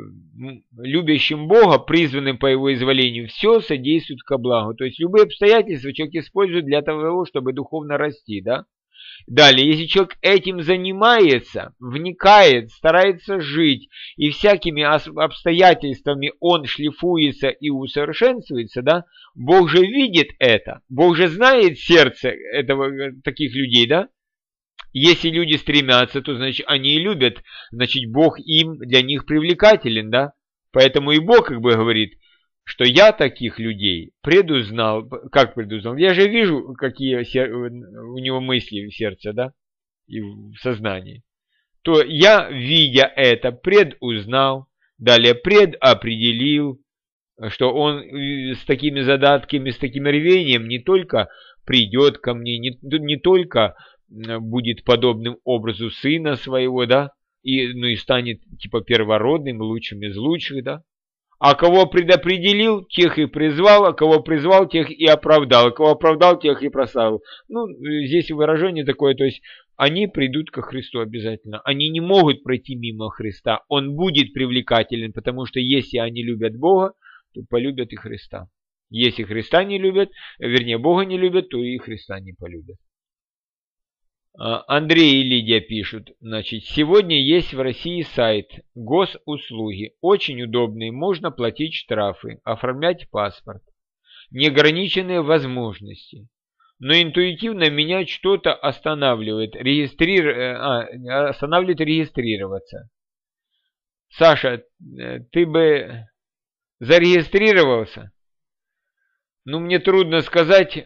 любящим Бога, призванным по Его изволению, все содействует ко благу. То есть любые обстоятельства человек использует для того, чтобы духовно расти, да? Далее, если человек этим занимается, вникает, старается жить, и всякими обстоятельствами он шлифуется и усовершенствуется, да, Бог же видит это, Бог же знает сердце таких людей, да. Если люди стремятся, то значит они и любят, значит Бог им для них привлекателен, да. Поэтому и Бог как бы говорит, что я таких людей предузнал. Как предузнал? Я же вижу, какие у него мысли в сердце, да, и в сознании. То я, видя это, предузнал, далее предопределил, что он с такими задатками, с таким рвением не только придет ко мне, не только будет подобным образу Сына Своего, да, ну и станет типа первородным, лучшим из лучших, да. А кого предопределил, тех и призвал, а кого призвал, тех и оправдал, а кого оправдал, тех и прославил. Ну, здесь выражение такое, то есть они придут ко Христу обязательно. Они не могут пройти мимо Христа. Он будет привлекателен, потому что если они любят Бога, то полюбят и Христа. Если Христа не любят, вернее Бога не любят, то и Христа не полюбят. Андрей и Лидия пишут, значит, сегодня есть в России сайт госуслуги, очень удобный, можно платить штрафы, оформлять паспорт, неограниченные возможности, но интуитивно меня что-то останавливает, останавливает регистрироваться. Саша, ты бы зарегистрировался? Ну, мне трудно сказать,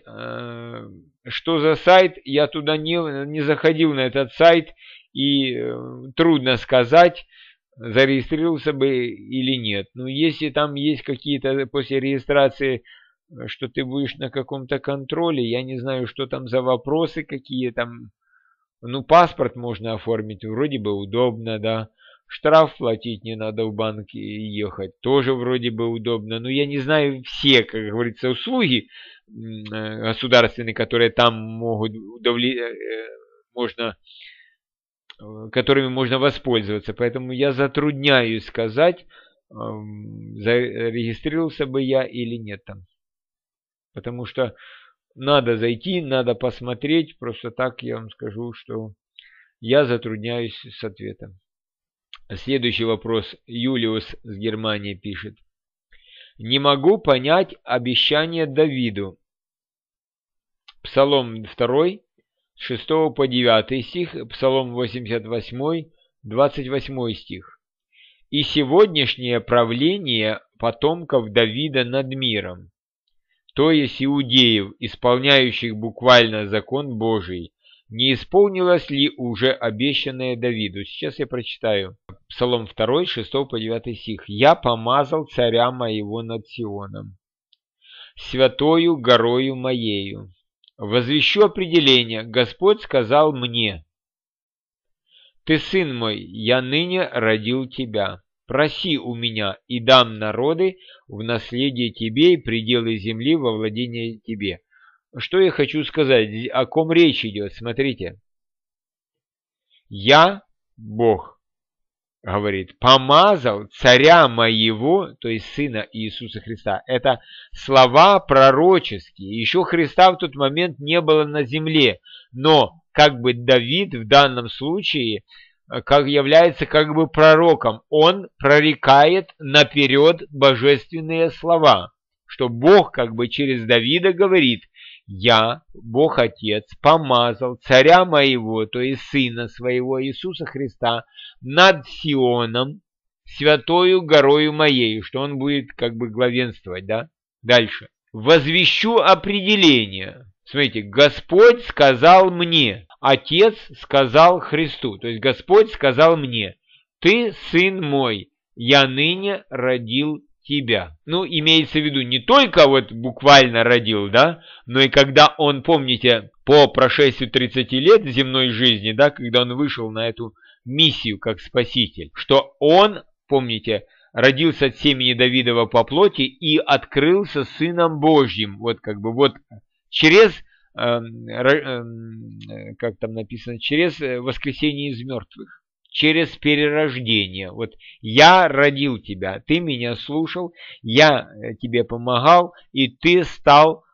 что за сайт, я туда не заходил на этот сайт, и трудно сказать, зарегистрировался бы или нет. Но если там есть какие-то после регистрации, что ты будешь на каком-то контроле, я не знаю, что там за вопросы какие там. Ну, паспорт можно оформить, вроде бы удобно, да. Штраф платить не надо в банк ехать, тоже вроде бы удобно. Но я не знаю все, как говорится, услуги государственные, которые там могут которыми можно воспользоваться. Поэтому я затрудняюсь сказать, зарегистрировался бы я или нет там. Потому что надо зайти, надо посмотреть. Просто так я вам скажу, что я затрудняюсь с ответом. Следующий вопрос. Юлиус с Германии пишет. Не могу понять обещание Давиду. Псалом 2, с 6 по 9 стих, Псалом 88, 28 стих. И сегодняшнее правление потомков Давида над миром, то есть иудеев, исполняющих буквально закон Божий, не исполнилось ли уже обещанное Давиду? Сейчас я прочитаю. Псалом 2, 6 по 9 стих. «Я помазал царя моего над Сионом, святою горою моею. Возвещу определение. Господь сказал мне: Ты, сын мой, я ныне родил тебя. Проси у меня, и дам народы в наследие тебе, и пределы земли во владение тебе». Что я хочу сказать? О ком речь идет? Смотрите. «Я, Бог, говорит, помазал царя моего», то есть сына Иисуса Христа. Это слова пророческие. Еще Христа в тот момент не было на земле, но как бы Давид в данном случае как является как бы пророком. Он прорекает наперед божественные слова, что Бог как бы через Давида говорит: «Я, Бог Отец, помазал царя моего», то есть сына своего Иисуса Христа, над Сионом, святою горою моей, что он будет как бы главенствовать, да? Дальше. «Возвещу определение». Смотрите, Господь сказал мне, Отец сказал Христу, то есть Господь сказал мне: «Ты, сын мой, я ныне родил тебя». Ну, имеется в виду не только вот буквально родил, да, но и когда он, помните, по прошествию 30 лет земной жизни, да, когда он вышел на эту миссию как спаситель, что он, помните, родился от семени Давидова по плоти и открылся Сыном Божьим. Вот как бы вот через, как там написано, через воскресение из мертвых, через перерождение. Вот я родил тебя, ты меня слушал, я тебе помогал, и ты стал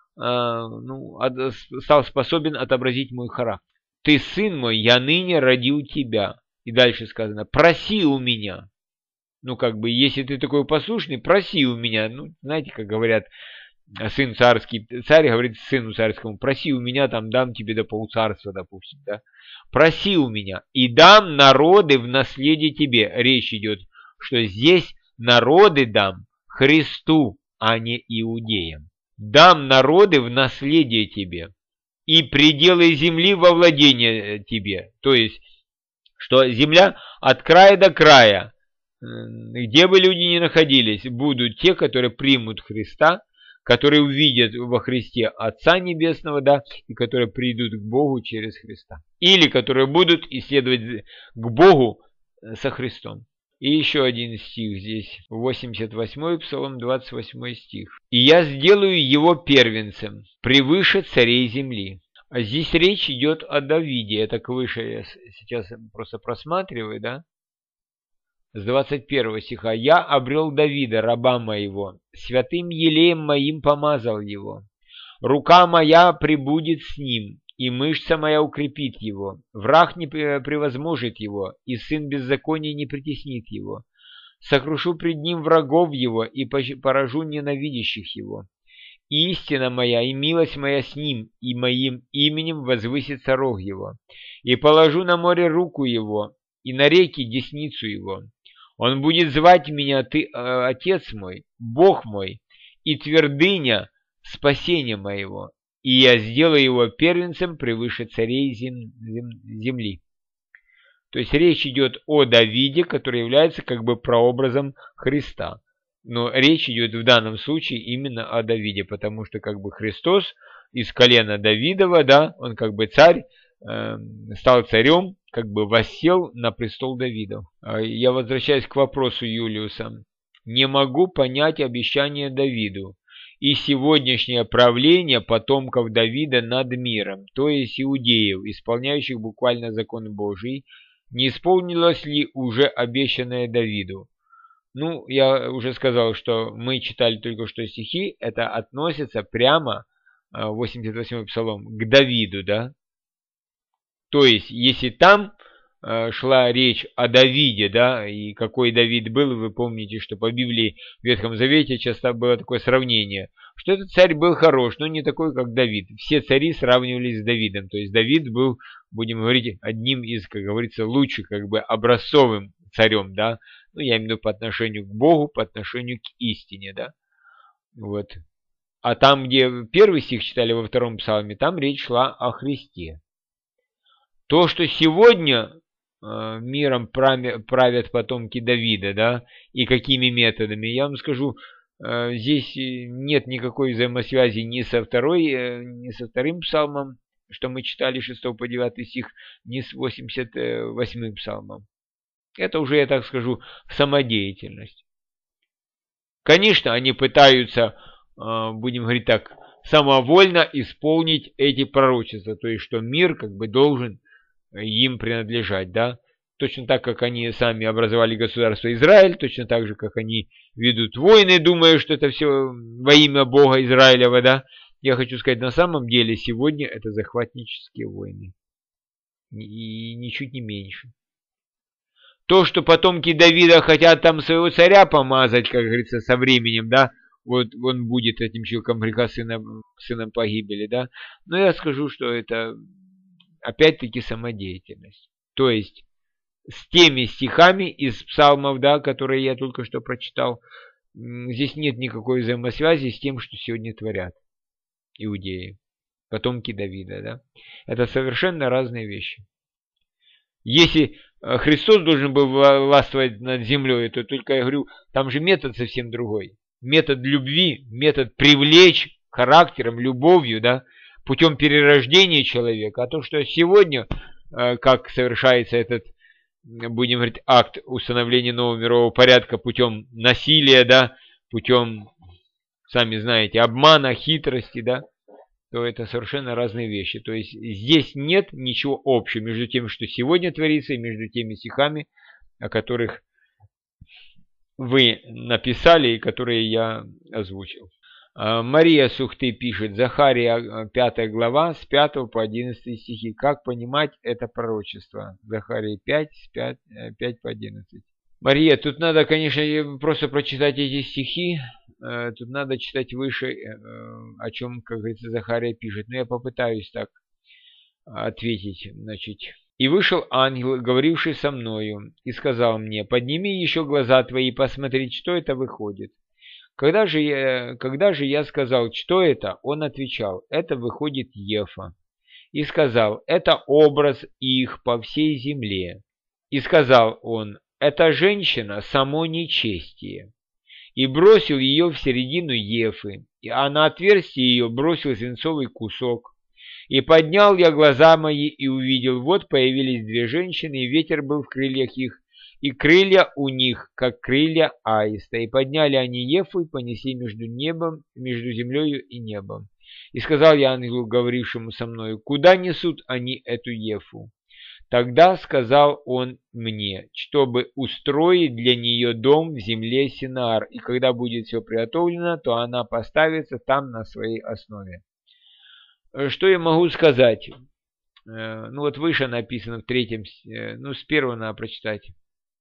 способен отобразить мой характер. Ты, сын мой, я ныне родил тебя. И дальше сказано: проси у меня. Ну, как бы, если ты такой послушный, проси у меня. Ну, знаете, как говорят, сын царский, царь говорит сыну царскому: проси у меня, там, дам тебе до полцарства, допустим, да. Проси у меня, и дам народы в наследие тебе. Речь идет, что здесь народы дам Христу, а не иудеям. Дам народы в наследие тебе, и пределы земли во владение тебе. То есть, что земля от края до края, где бы люди ни находились, будут те, которые примут Христа, которые увидят во Христе Отца Небесного, да, и которые придут к Богу через Христа. Или которые будут исследовать к Богу со Христом. И еще один стих здесь, 88-й Псалом, 28 стих. «И я сделаю его первенцем, превыше царей земли». А здесь речь идет о Давиде. Это выше я сейчас просто просматриваю, да? С 21 стиха. «Я обрел Давида, раба моего, святым елеем моим помазал его. Рука моя пребудет с ним, и мышца моя укрепит его. Враг не превозможет его, и сын беззакония не притеснит его. Сокрушу пред ним врагов его, и поражу ненавидящих его. Истина моя и милость моя с ним, и моим именем возвысится рог его. И положу на море руку его, и на реки десницу его. Он будет звать меня: ты, Отец мой, Бог мой, и твердыня спасения моего, и я сделаю его первенцем превыше царей земли». То есть речь идет о Давиде, который является как бы прообразом Христа. Но речь идет в данном случае именно о Давиде, потому что как бы Христос из колена Давидова, да, он как бы царь, стал царем, как бы воссел на престол Давида. Я возвращаюсь к вопросу Юлиуса. Не могу понять обещание Давиду и сегодняшнее правление потомков Давида над миром, то есть иудеев, исполняющих буквально закон Божий, не исполнилось ли уже обещанное Давиду? Ну, я уже сказал, что мы читали только что стихи, это относится прямо, 88-й Псалом, к Давиду, да? То есть, если там шла речь о Давиде, да, и какой Давид был, вы помните, что по Библии в Ветхом Завете часто было такое сравнение, что этот царь был хорош, но не такой, как Давид. Все цари сравнивались с Давидом, то есть Давид был, будем говорить, одним из, как говорится, лучших, как бы образцовым царем, да, ну, я имею в виду по отношению к Богу, по отношению к истине, да, вот. А там, где первый стих читали во втором псалме, там речь шла о Христе. То, что сегодня миром правят потомки Давида, да, и какими методами, я вам скажу, здесь нет никакой взаимосвязи ни со вторым псалмом, что мы читали 6 по 9 стих, ни с 88-м псалмом. Это уже, я так скажу, самодеятельность. Конечно, они пытаются, будем говорить так, самовольно исполнить эти пророчества, то есть, что мир как бы должен им принадлежать, да, точно так, как они сами образовали государство Израиль, точно так же, как они ведут войны, думая, что это все во имя Бога Израилева, да. Я хочу сказать, на самом деле сегодня это захватнические войны, и ничуть не меньше. То, что потомки Давида хотят там своего царя помазать, как говорится, со временем, да, вот он будет этим человеком греха сыном погибели, да, но я скажу, что это опять-таки самодеятельность. То есть с теми стихами из псалмов, да, которые я только что прочитал, здесь нет никакой взаимосвязи с тем, что сегодня творят иудеи, потомки Давида, да. Это совершенно разные вещи. Если Христос должен был властвовать над землей, то только, я говорю, там же метод совсем другой. Метод любви, метод привлечь характером, любовью, да, путем перерождения человека. А то, что сегодня, как совершается этот, будем говорить, акт установления нового мирового порядка путем насилия, да, путем, сами знаете, обмана, хитрости, да, то это совершенно разные вещи. То есть здесь нет ничего общего между тем, что сегодня творится, и между теми стихами, о которых вы написали и которые я озвучил. Мария Сухты пишет, Захария 5 глава с 5 по 11 стихи. Как понимать это пророчество? Захария 5, с 5 по 11. Мария, тут надо, конечно, просто прочитать эти стихи. Тут надо читать выше, о чем, как говорится, Захария пишет. Но я попытаюсь так ответить. Значит. «И вышел ангел, говоривший со мною, и сказал мне, подними еще глаза твои и посмотри, что это выходит. Когда же я сказал, что это, он отвечал, это выходит Ефа. И сказал, это образ их по всей земле. И сказал он, эта женщина само нечестие. И бросил ее в середину Ефы, а на отверстие ее бросил свинцовый кусок. И поднял я глаза мои и увидел, вот появились две женщины, и ветер был в крыльях их, и крылья у них, как крылья аиста. И подняли они Ефу и понесли между землею и небом. И сказал я ангелу, говорившему со мною, куда несут они эту Ефу? Тогда сказал он мне, чтобы устроить для нее дом в земле Синаар, и когда будет все приготовлено, то она поставится там на своей основе. Что я могу сказать? Ну вот выше написано в третьем, ну с первого надо прочитать.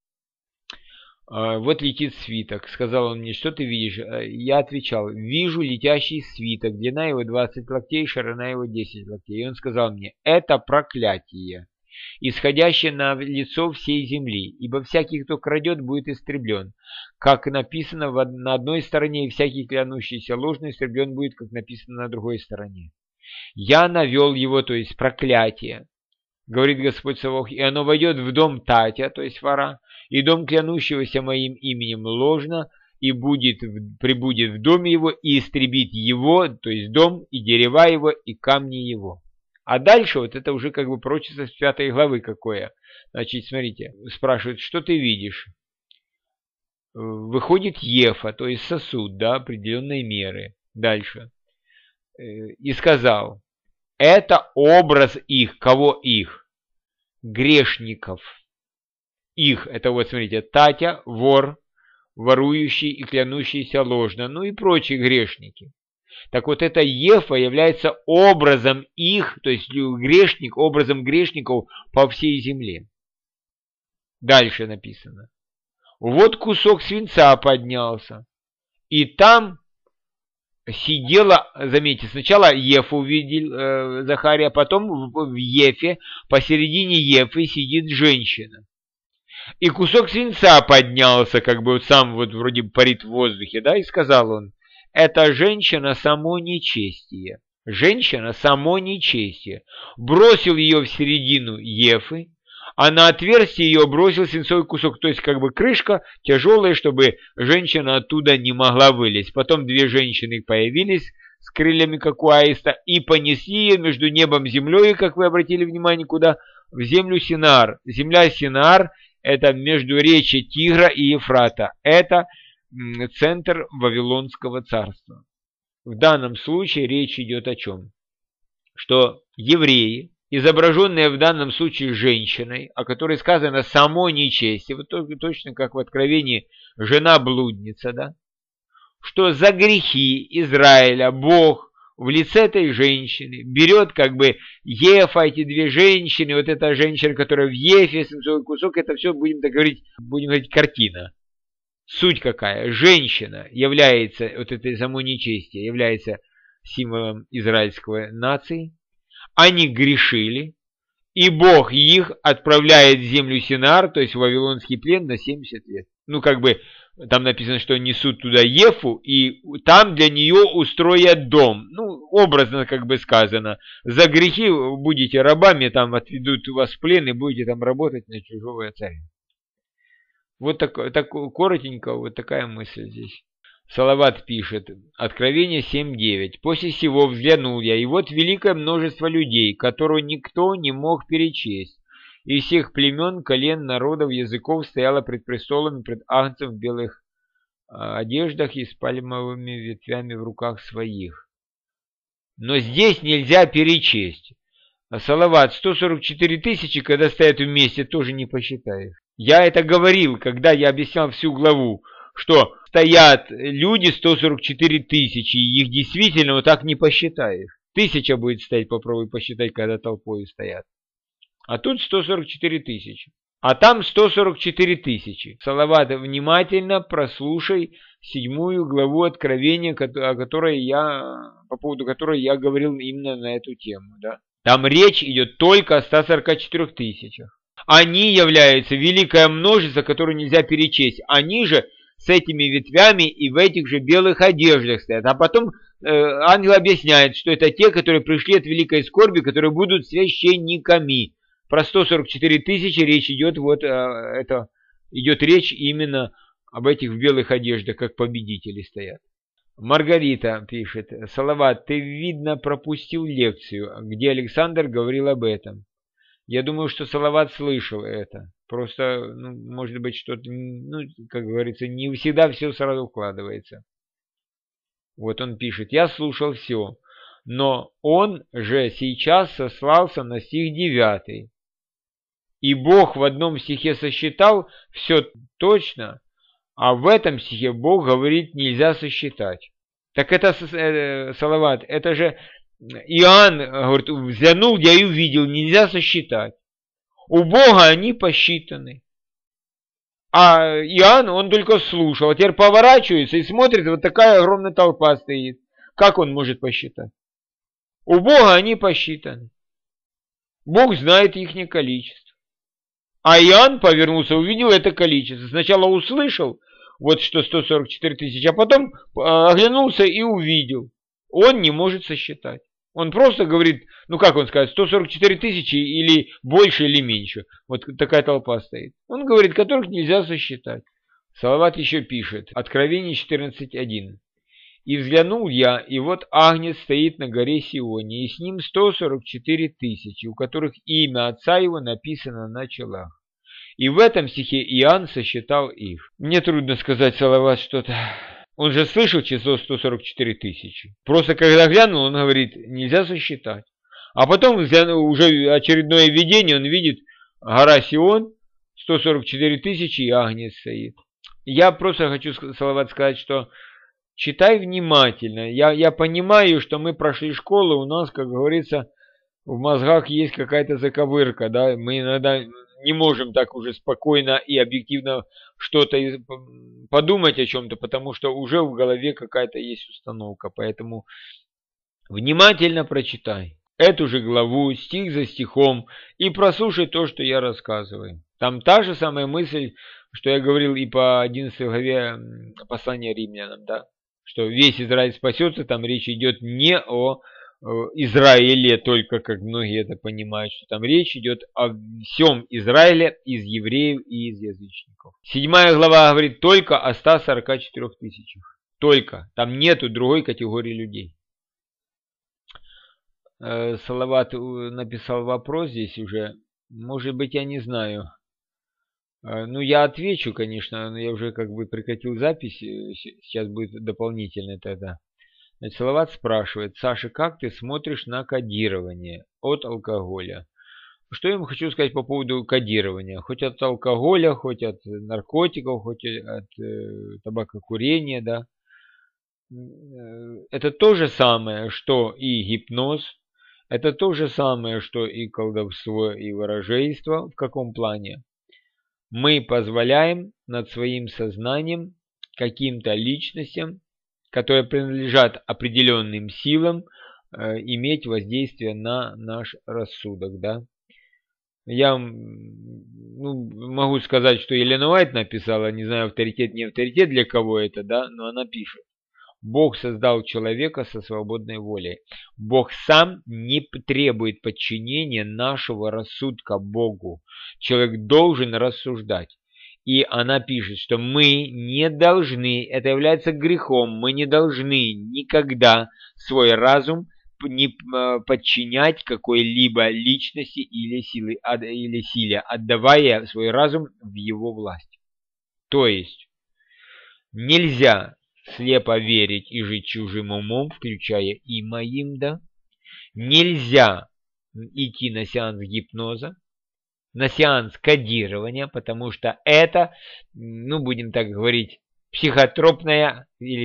Вот летит свиток. Сказал он мне, что ты видишь? Я отвечал, вижу летящий свиток, длина его 20 локтей, ширина его 10 локтей. И он сказал мне, это проклятие, исходящее на лицо всей земли, ибо всякий, кто крадет, будет истреблен. Как написано на одной стороне, и всякий, клянущийся ложно, истреблен будет, как написано на другой стороне. Я навел его, то есть проклятие, говорит Господь Саваоф, и оно войдет в дом Татя, то есть вора, и дом клянущегося моим именем ложно, и прибудет в доме его, и истребит его, то есть дом, и дерева его, и камни его. А дальше вот это уже как бы пророчество с 5 главы какое. Значит, смотрите, спрашивают, что ты видишь? Выходит Ефа, то есть сосуд, да, определенной меры. Дальше. И сказал, это образ их, кого их? Грешников. Их, это вот смотрите, Татя, вор, ворующий и клянущийся ложно, ну и прочие грешники. Так вот, это Ефа является образом их, то есть грешник, образом грешников по всей земле. Дальше написано. Вот кусок свинца поднялся, и там сидела, заметьте, сначала Ефу увидел Захария, потом в Ефе, посередине Ефы сидит женщина. И кусок свинца поднялся, как бы вот сам вот вроде парит в воздухе, да, и сказал он, это женщина само нечестие. Женщина само нечестие. Бросил ее в середину Ефы, а на отверстие ее бросил свинцовый кусок, то есть как бы крышка тяжелая, чтобы женщина оттуда не могла вылезть. Потом две женщины появились с крыльями, как у аиста, и понесли ее между небом и землей, как вы обратили внимание, куда? В землю Синаар. Земля Синаар – это междуречье Тигра и Ефрата. Это центр Вавилонского царства. В данном случае речь идет о чем? Что евреи, изображенные в данном случае женщиной, о которой сказано само нечестие, вот точно как в Откровении жена-блудница, да? Что за грехи Израиля Бог в лице этой женщины берет как бы Ефа, эти две женщины, вот эта женщина, которая в Ефе, свинцовый кусок, это все, будем говорить, картина. Суть какая? Женщина является, вот это само нечестие, является символом израильской нации. Они грешили, и Бог их отправляет в землю Синаар, то есть в Вавилонский плен на 70 лет. Ну, как бы, там написано, что несут туда Ефу, и там для нее устроят дом. Ну, образно, как бы сказано, за грехи будете рабами, там отведут вас в плен, и будете там работать на чужого царя. Вот так коротенько, вот такая мысль здесь. Салават пишет, Откровение 7.9. «После сего взглянул я, и вот великое множество людей, которого никто не мог перечесть. Из всех племен, колен, народов, языков стояло пред престолом и пред Агнцем в белых одеждах и с пальмовыми ветвями в руках своих». Но здесь нельзя перечесть. Салават, 144 тысячи, когда стоят вместе, тоже не посчитаешь. Я это говорил, когда я объяснял всю главу, что стоят люди 144 тысячи, и их действительно вот так не посчитаешь. 1000 будет стоять, попробуй посчитать, когда толпой стоят. А тут 144 тысячи. А там 144 тысячи. Салават, внимательно прослушай 7 главу Откровения, по поводу которой я говорил именно на эту тему. Да? Там речь идет только о 144 тысячах. Они являются великое множество, которое нельзя перечесть. Они же с этими ветвями и в этих же белых одеждах стоят. А потом ангел объясняет, что это те, которые пришли от великой скорби, которые будут священниками. Про 144 тысячи речь идет, идет речь именно об этих в белых одеждах, как победители стоят. Маргарита пишет, Салават, ты, видно, пропустил лекцию, где Александр говорил об этом. Я думаю, что Салават слышал это. Просто, может быть, что-то, как говорится, не всегда все сразу укладывается. Вот он пишет, я слушал все, но он же сейчас сослался на стих 9. И Бог в одном стихе сосчитал все точно, а в этом стихе Бог говорит, нельзя сосчитать. Так это, Салават, это же Иоанн говорит, взглянул я и увидел, нельзя сосчитать. У Бога они посчитаны. А Иоанн, он только слушал, а теперь поворачивается и смотрит, вот такая огромная толпа стоит. Как он может посчитать? У Бога они посчитаны. Бог знает их количество. А Иоанн повернулся, увидел это количество. Сначала услышал, вот что 144 тысячи, а потом оглянулся и увидел. Он не может сосчитать. Он просто говорит, как он скажет, 144 тысячи или больше, или меньше. Вот такая толпа стоит. Он говорит, которых нельзя сосчитать. Салават еще пишет, Откровение 14.1. «И взглянул я, и вот Агнец стоит на горе Сионе, и с ним 144 тысячи, у которых имя Отца его написано на челах». И в этом стихе Иоанн сосчитал их. Мне трудно сказать, Салават, что-то. Он же слышал число 144 тысячи. Просто когда глянул, он говорит, нельзя сосчитать. А потом уже очередное видение, он видит гора Сион, 144 тысячи и Агнец стоит. Я просто хочу, Салават, сказать, что читай внимательно. Я понимаю, что мы прошли школу, у нас, как говорится, в мозгах есть какая-то заковырка, да, мы иногда не можем так уже спокойно и объективно что-то подумать о чем-то, потому что уже в голове какая-то есть установка. Поэтому внимательно прочитай эту же главу, стих за стихом, и прослушай то, что я рассказываю. Там та же самая мысль, что я говорил и по 11 главе послания римлянам, да, что весь Израиль спасется, там речь идет не о Израиле только, как многие это понимают, что там речь идет о всем Израиле из евреев и из язычников. 7 глава говорит только о 144 тысячах. Только. Там нету другой категории людей. Салават написал вопрос здесь уже. Может быть, я не знаю. Ну, я отвечу, конечно, но я уже как бы прекратил запись. Сейчас будет дополнительно тогда. Значит, Салават спрашивает: Саша, как ты смотришь на кодирование от алкоголя? Что я ему хочу сказать по поводу кодирования? Хоть от алкоголя, хоть от наркотиков, хоть от табакокурения, да. Это то же самое, что и гипноз. Это то же самое, что и колдовство, и ворожейство. В каком плане? Мы позволяем над своим сознанием каким-то личностям, которые принадлежат определенным силам, иметь воздействие на наш рассудок. Да? Я могу сказать, что Елена Уайт написала, не знаю, авторитет, не авторитет для кого это, да, но она пишет. Бог создал человека со свободной волей. Бог сам не требует подчинения нашего рассудка Богу. Человек должен рассуждать. И она пишет, что мы не должны, это является грехом, мы не должны никогда свой разум не подчинять какой-либо личности или силе, отдавая свой разум в его власть. То есть нельзя слепо верить и жить чужим умом, включая и моим, да. Нельзя идти на сеанс гипноза, на сеанс кодирования, потому что это, ну, будем так говорить, психотропное или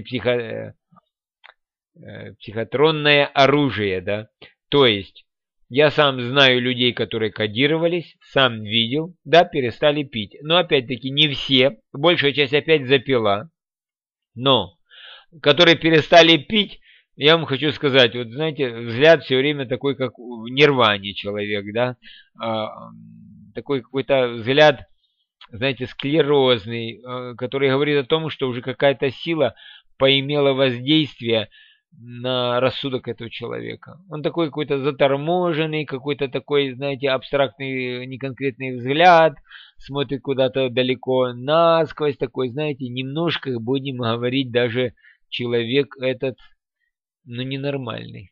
психотронное оружие, да. То есть я сам знаю людей, которые кодировались, сам видел, да, перестали пить. Но опять-таки не все, большая часть опять запила. Но, которые перестали пить, я вам хочу сказать, вот знаете, взгляд все время такой, как в нирване человек, да, такой какой-то взгляд, знаете, склерозный, который говорит о том, что уже какая-то сила поимела воздействие на рассудок этого человека. Он такой какой-то заторможенный, какой-то такой, знаете, абстрактный, неконкретный взгляд, смотрит куда-то далеко насквозь, такой, знаете, немножко, будем говорить, даже человек этот, ну, ненормальный.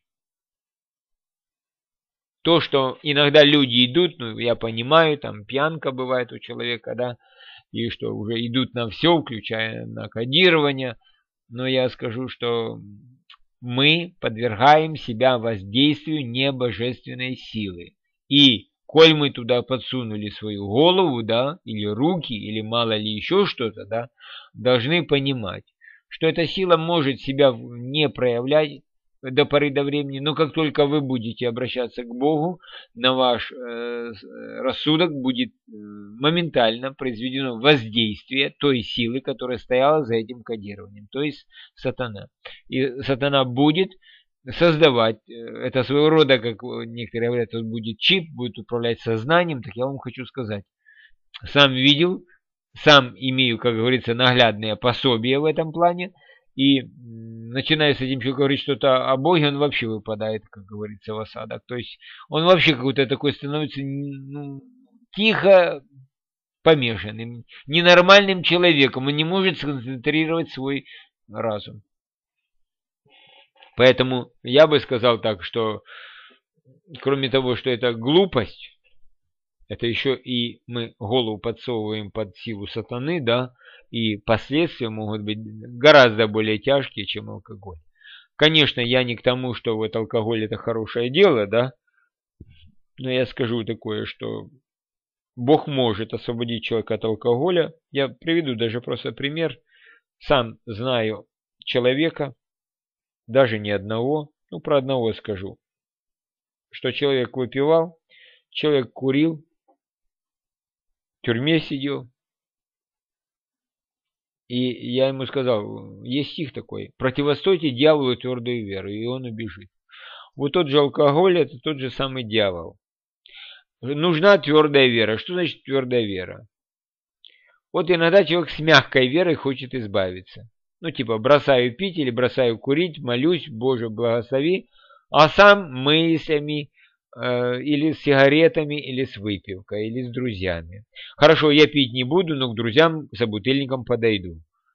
То, что иногда люди идут, ну, я понимаю, там пьянка бывает у человека, да, и что уже идут на все, включая на кодирование, но я скажу, что мы подвергаем себя воздействию небожественной силы. И коль мы туда подсунули свою голову, да, или руки, или мало ли еще что-то, да, должны понимать, что эта сила может себя не проявлять до поры до времени, но как только вы будете обращаться к Богу, на ваш рассудок будет моментально произведено воздействие той силы, которая стояла за этим кодированием, то есть сатана. И сатана будет создавать, это своего рода, как некоторые говорят, он будет чип, будет управлять сознанием, так я вам хочу сказать, сам видел, сам имею, как говорится, наглядное пособие в этом плане, и начиная с этим человеком говорить что-то о Боге, он вообще выпадает, как говорится, в осадок. То есть он вообще какой-то такой становится, ну, тихо помешанным, ненормальным человеком. Он не может сконцентрировать свой разум. Поэтому я бы сказал так, что кроме того, что это глупость, это еще и мы голову подсовываем под силу сатаны, да, и последствия могут быть гораздо более тяжкие, чем алкоголь. Конечно, я не к тому, что вот алкоголь это хорошее дело, да, но я скажу такое, что Бог может освободить человека от алкоголя. Я приведу даже просто пример. Сам знаю человека, даже не одного, ну про одного скажу, что человек выпивал, человек курил, в тюрьме сидел. И я ему сказал, есть стих такой: противостойте дьяволу твердой верой, и он убежит. Вот тот же алкоголь — это тот же самый дьявол. Нужна твердая вера. Что значит твердая вера? Вот иногда человек с мягкой верой хочет избавиться. Ну, типа, бросаю пить или бросаю курить, молюсь, Боже, благослови, а сам мыслями, или с сигаретами, или с выпивкой, или с друзьями. Хорошо, я пить не буду, но к друзьям собутыльникам подойду.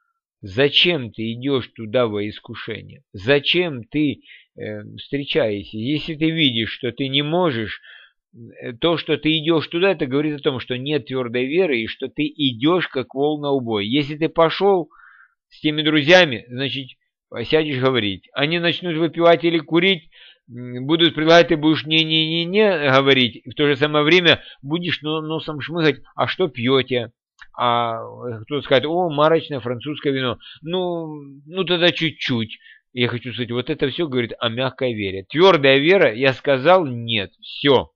Зачем ты идешь туда во искушение? Зачем ты встречаешься? Если ты видишь, что ты не можешь, то, что ты идешь туда, это говорит о том, что нет твердой веры и что ты идешь как вол на убой. Если ты пошел с теми друзьями, значит, сядешь говорить. Они начнут выпивать или курить, будут предлагать, ты будешь не говорить. В то же самое время будешь носом шмыгать, а что пьете? А кто-то скажет, о, марочное французское вино. Ну тогда чуть-чуть. Я хочу сказать, вот это все говорит о мягкой вере. Твердая вера, я сказал, нет, все.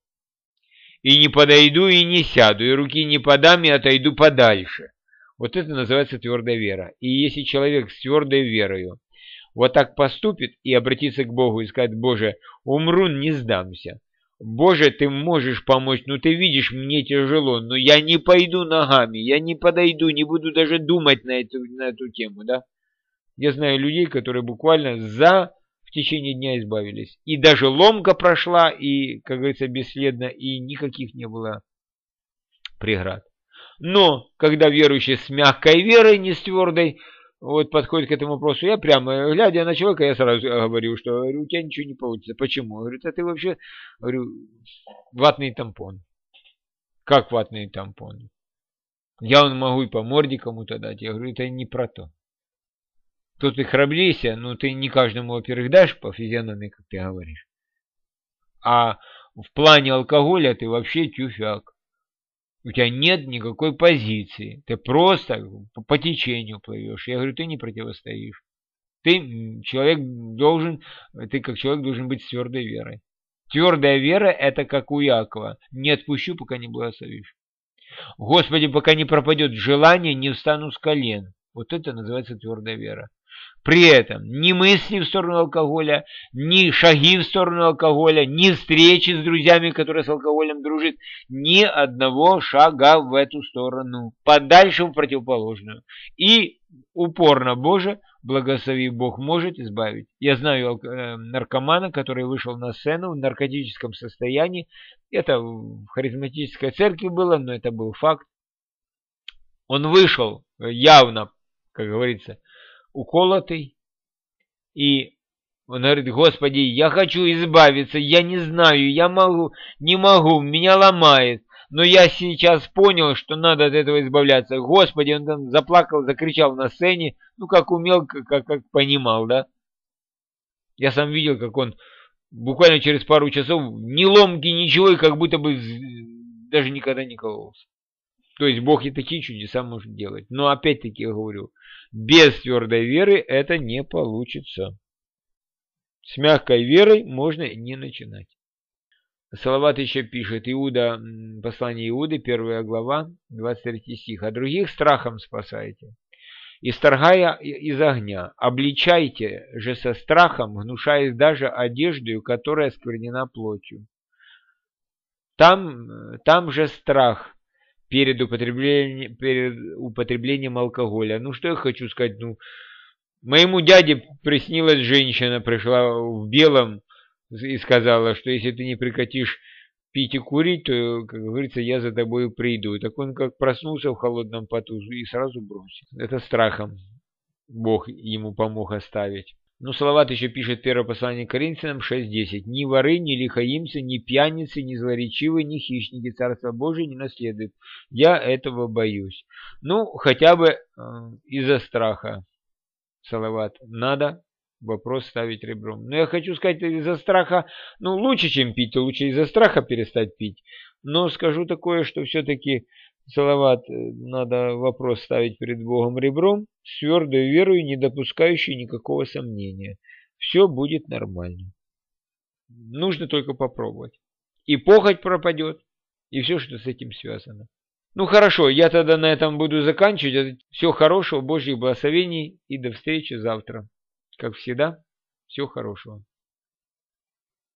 И не подойду, и не сяду, и руки не подам, и отойду подальше. Вот это называется твердая вера. И если человек с твердой верою вот так поступит и обратится к Богу и скажет: Боже, умру, не сдамся. Боже, ты можешь помочь, ну ты видишь, мне тяжело, но я не пойду ногами, я не подойду, не буду даже думать на эту тему, да? Я знаю людей, которые буквально в течение дня избавились. И даже ломка прошла, и, как говорится, бесследно, и никаких не было преград. Но, когда верующий с мягкой верой, не с твердой, вот подходит к этому вопросу, я прямо, глядя на человека, я сразу говорю, что у тебя ничего не получится. Почему? Говорит, а ты вообще, говорю, ватный тампон. Как ватный тампон? Я могу и по морде кому-то дать. Я говорю, это не про то. Тут ты храбрейся, но ты не каждому, во-первых, дашь по физиономии, как ты говоришь. А в плане алкоголя ты вообще тюфяк. У тебя нет никакой позиции. Ты просто по течению плывешь. Я говорю, ты не противостоишь. Ты как человек должен быть с твердой верой. Твердая вера — это как у Якова. Не отпущу, пока не благословишь. Господи, пока не пропадет желание, не встану с колен. Вот это называется твердая вера. При этом ни мысли в сторону алкоголя, ни шаги в сторону алкоголя, ни встречи с друзьями, которые с алкоголем дружат, ни одного шага в эту сторону, подальше в противоположную. И упорно, Боже, благослови, Бог может избавить. Я знаю наркомана, который вышел на сцену в наркотическом состоянии. Это в харизматической церкви было, но это был факт. Он вышел явно, как говорится, уколотый, и он говорит: Господи, я хочу избавиться, я не знаю, не могу, меня ломает, но я сейчас понял, что надо от этого избавляться. Господи, он там заплакал, закричал на сцене, ну как умел, как понимал, да. Я сам видел, как он буквально через пару часов ни ломки, ничего, и как будто бы даже никогда не кололся. То есть Бог и такие чудеса может делать. Но опять-таки я говорю, без твердой веры это не получится. С мягкой верой можно не начинать. Салават еще пишет, Иуда, послание Иуды, 1 глава, 23 стих. «А других страхом спасайте, исторгая из огня, обличайте же со страхом, гнушаясь даже одеждою, которая сквернена плотью». Там же страх перед употреблением алкоголя. Ну, что я хочу сказать, моему дяде приснилась женщина, пришла в белом и сказала, что если ты не прекратишь пить и курить, то, как говорится, я за тобой приду. Так он как проснулся в холодном поту и сразу бросил. Это страхом Бог ему помог оставить. Ну, Салават еще пишет, 1 послание к Коринфянам 6:10. «Ни воры, ни лихаимцы, ни пьяницы, ни злоречивые, ни хищники Царства Божие не наследуют. Я этого боюсь». Ну, хотя бы из-за страха, Салават, надо вопрос ставить ребром. Но я хочу сказать, из-за страха, лучше, чем пить, то лучше из-за страха перестать пить. Но скажу такое, что все-таки, Салават, надо вопрос ставить перед Богом ребром, с твердой верой, не допускающей никакого сомнения. Все будет нормально. Нужно только попробовать. И похоть пропадет, и все, что с этим связано. Ну хорошо, я тогда на этом буду заканчивать. Всего хорошего, Божьих благословений и до встречи завтра. Как всегда, всего хорошего.